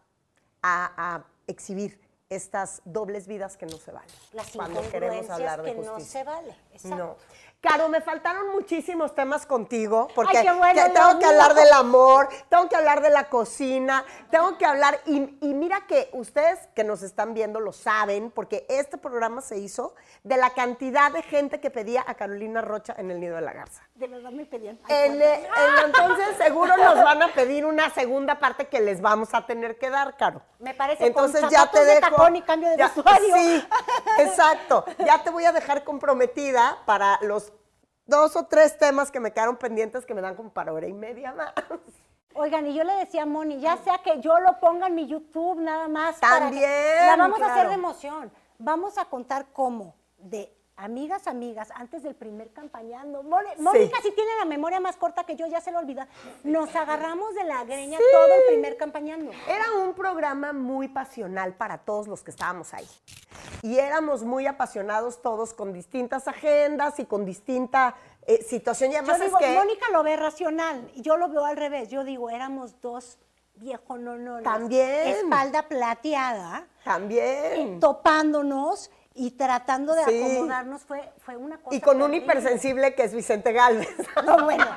a, a exhibir estas dobles vidas que no se valen. Las cuando queremos hablar de que no justicia. se vale. Exacto. No. Caro, me faltaron muchísimos temas contigo, porque Ay, qué bueno, que tengo Dios que mío. hablar del amor, tengo que hablar de la cocina, tengo que hablar, y, y mira que ustedes que nos están viendo lo saben, porque este programa se hizo de la cantidad de gente que pedía a Carolina Rocha en el Nido de la Garza. De verdad me pedían. En, eh, en- entonces seguro nos van a pedir una segunda parte que les vamos a tener que dar, Caro. Me parece, Entonces con ya zapatos te de dejo. tacón y cambio de ya- vestuario. Sí, exacto. Ya te voy a dejar comprometida para los dos o tres temas que me quedaron pendientes que me dan como para hora y media más. Oigan, y yo le decía a Moni, ya sea que yo lo ponga en mi YouTube nada más. para que- También, La vamos a hacer claro. de emoción. Vamos a contar cómo, de amigas, amigas, antes del primer campañando. Moni- Mónica sí tiene la memoria más corta que yo, ya se lo olvida. Nos agarramos de la greña todo el primer campañando. Era un programa muy pasional para todos los que estábamos ahí. Y éramos muy apasionados todos con distintas agendas y con distinta eh, situación. Y Yo además digo, es que Mónica lo ve racional, y yo lo veo al revés. Yo digo, éramos dos viejos no También. espalda plateada, también. topándonos y tratando de Sí. acomodarnos. Fue, fue una cosa Y con un terrible. hipersensible que es Vicente Galvez. No, bueno.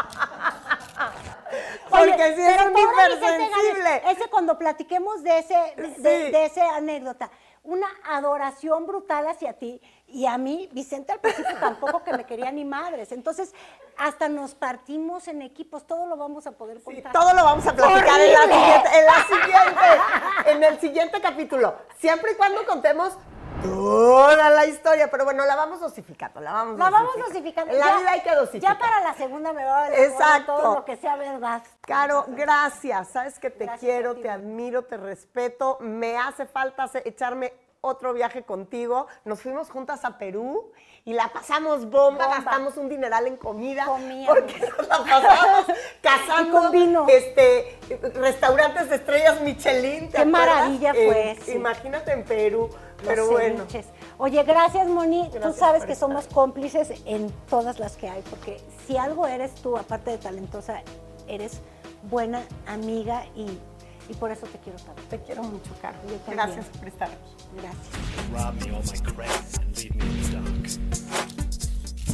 Porque Oye, sí es pero un pobre Vicente hipersensible. Gálvez, ese cuando platiquemos de ese, de, Sí. de- de ese anécdota, una adoración brutal hacia ti, y a mí, Vicente al principio tampoco que me quería ni madres. Entonces, hasta nos partimos en equipos, todo lo vamos a poder contar. Todo lo vamos a platicar en la ¡Horrible! siguiente, en la siguiente, en el siguiente capítulo. Siempre y cuando contemos toda la historia, pero bueno, la vamos dosificando, la vamos La vamos dosificando. dosificando. En la Ya- vida hay que dosificar. Ya para la segunda me va a valer Exacto. todo lo que sea verdad. Caro, gracias. Sabes que te Gracias quiero, a ti. te admiro, te respeto. Me hace falta hace- echarme otro viaje contigo. Nos fuimos juntas a Perú y la pasamos bomba, Bomba. gastamos un dineral en comida. Comíamos. Porque nos la pasamos cazando Y con vino. este, restaurantes de estrellas Michelin. ¿te Qué acuerdas? maravilla fue, En- sí. Imagínate en Perú. Los Pero bueno. ceviches. Oye, gracias, Moni. Gracias tú sabes por que estar. somos cómplices en todas las que hay, porque si algo eres tú, aparte de talentosa, eres buena amiga y, y por eso te quiero tanto. Te quiero mucho, Caro. Yo también. Gracias por estar aquí. Gracias. Rob me all my credits and leave me in the dark.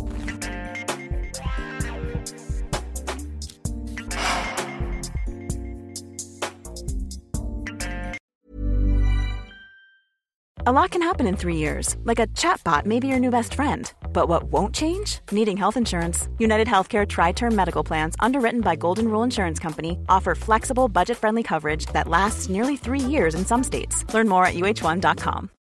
A lot can happen in three years, like a chatbot may be your new best friend. But what won't change? Needing health insurance. United Healthcare Tri-Term Medical Plans, underwritten by Golden Rule Insurance Company, offer flexible, budget-friendly coverage that lasts nearly three years in some states. Learn more at U H one dot com.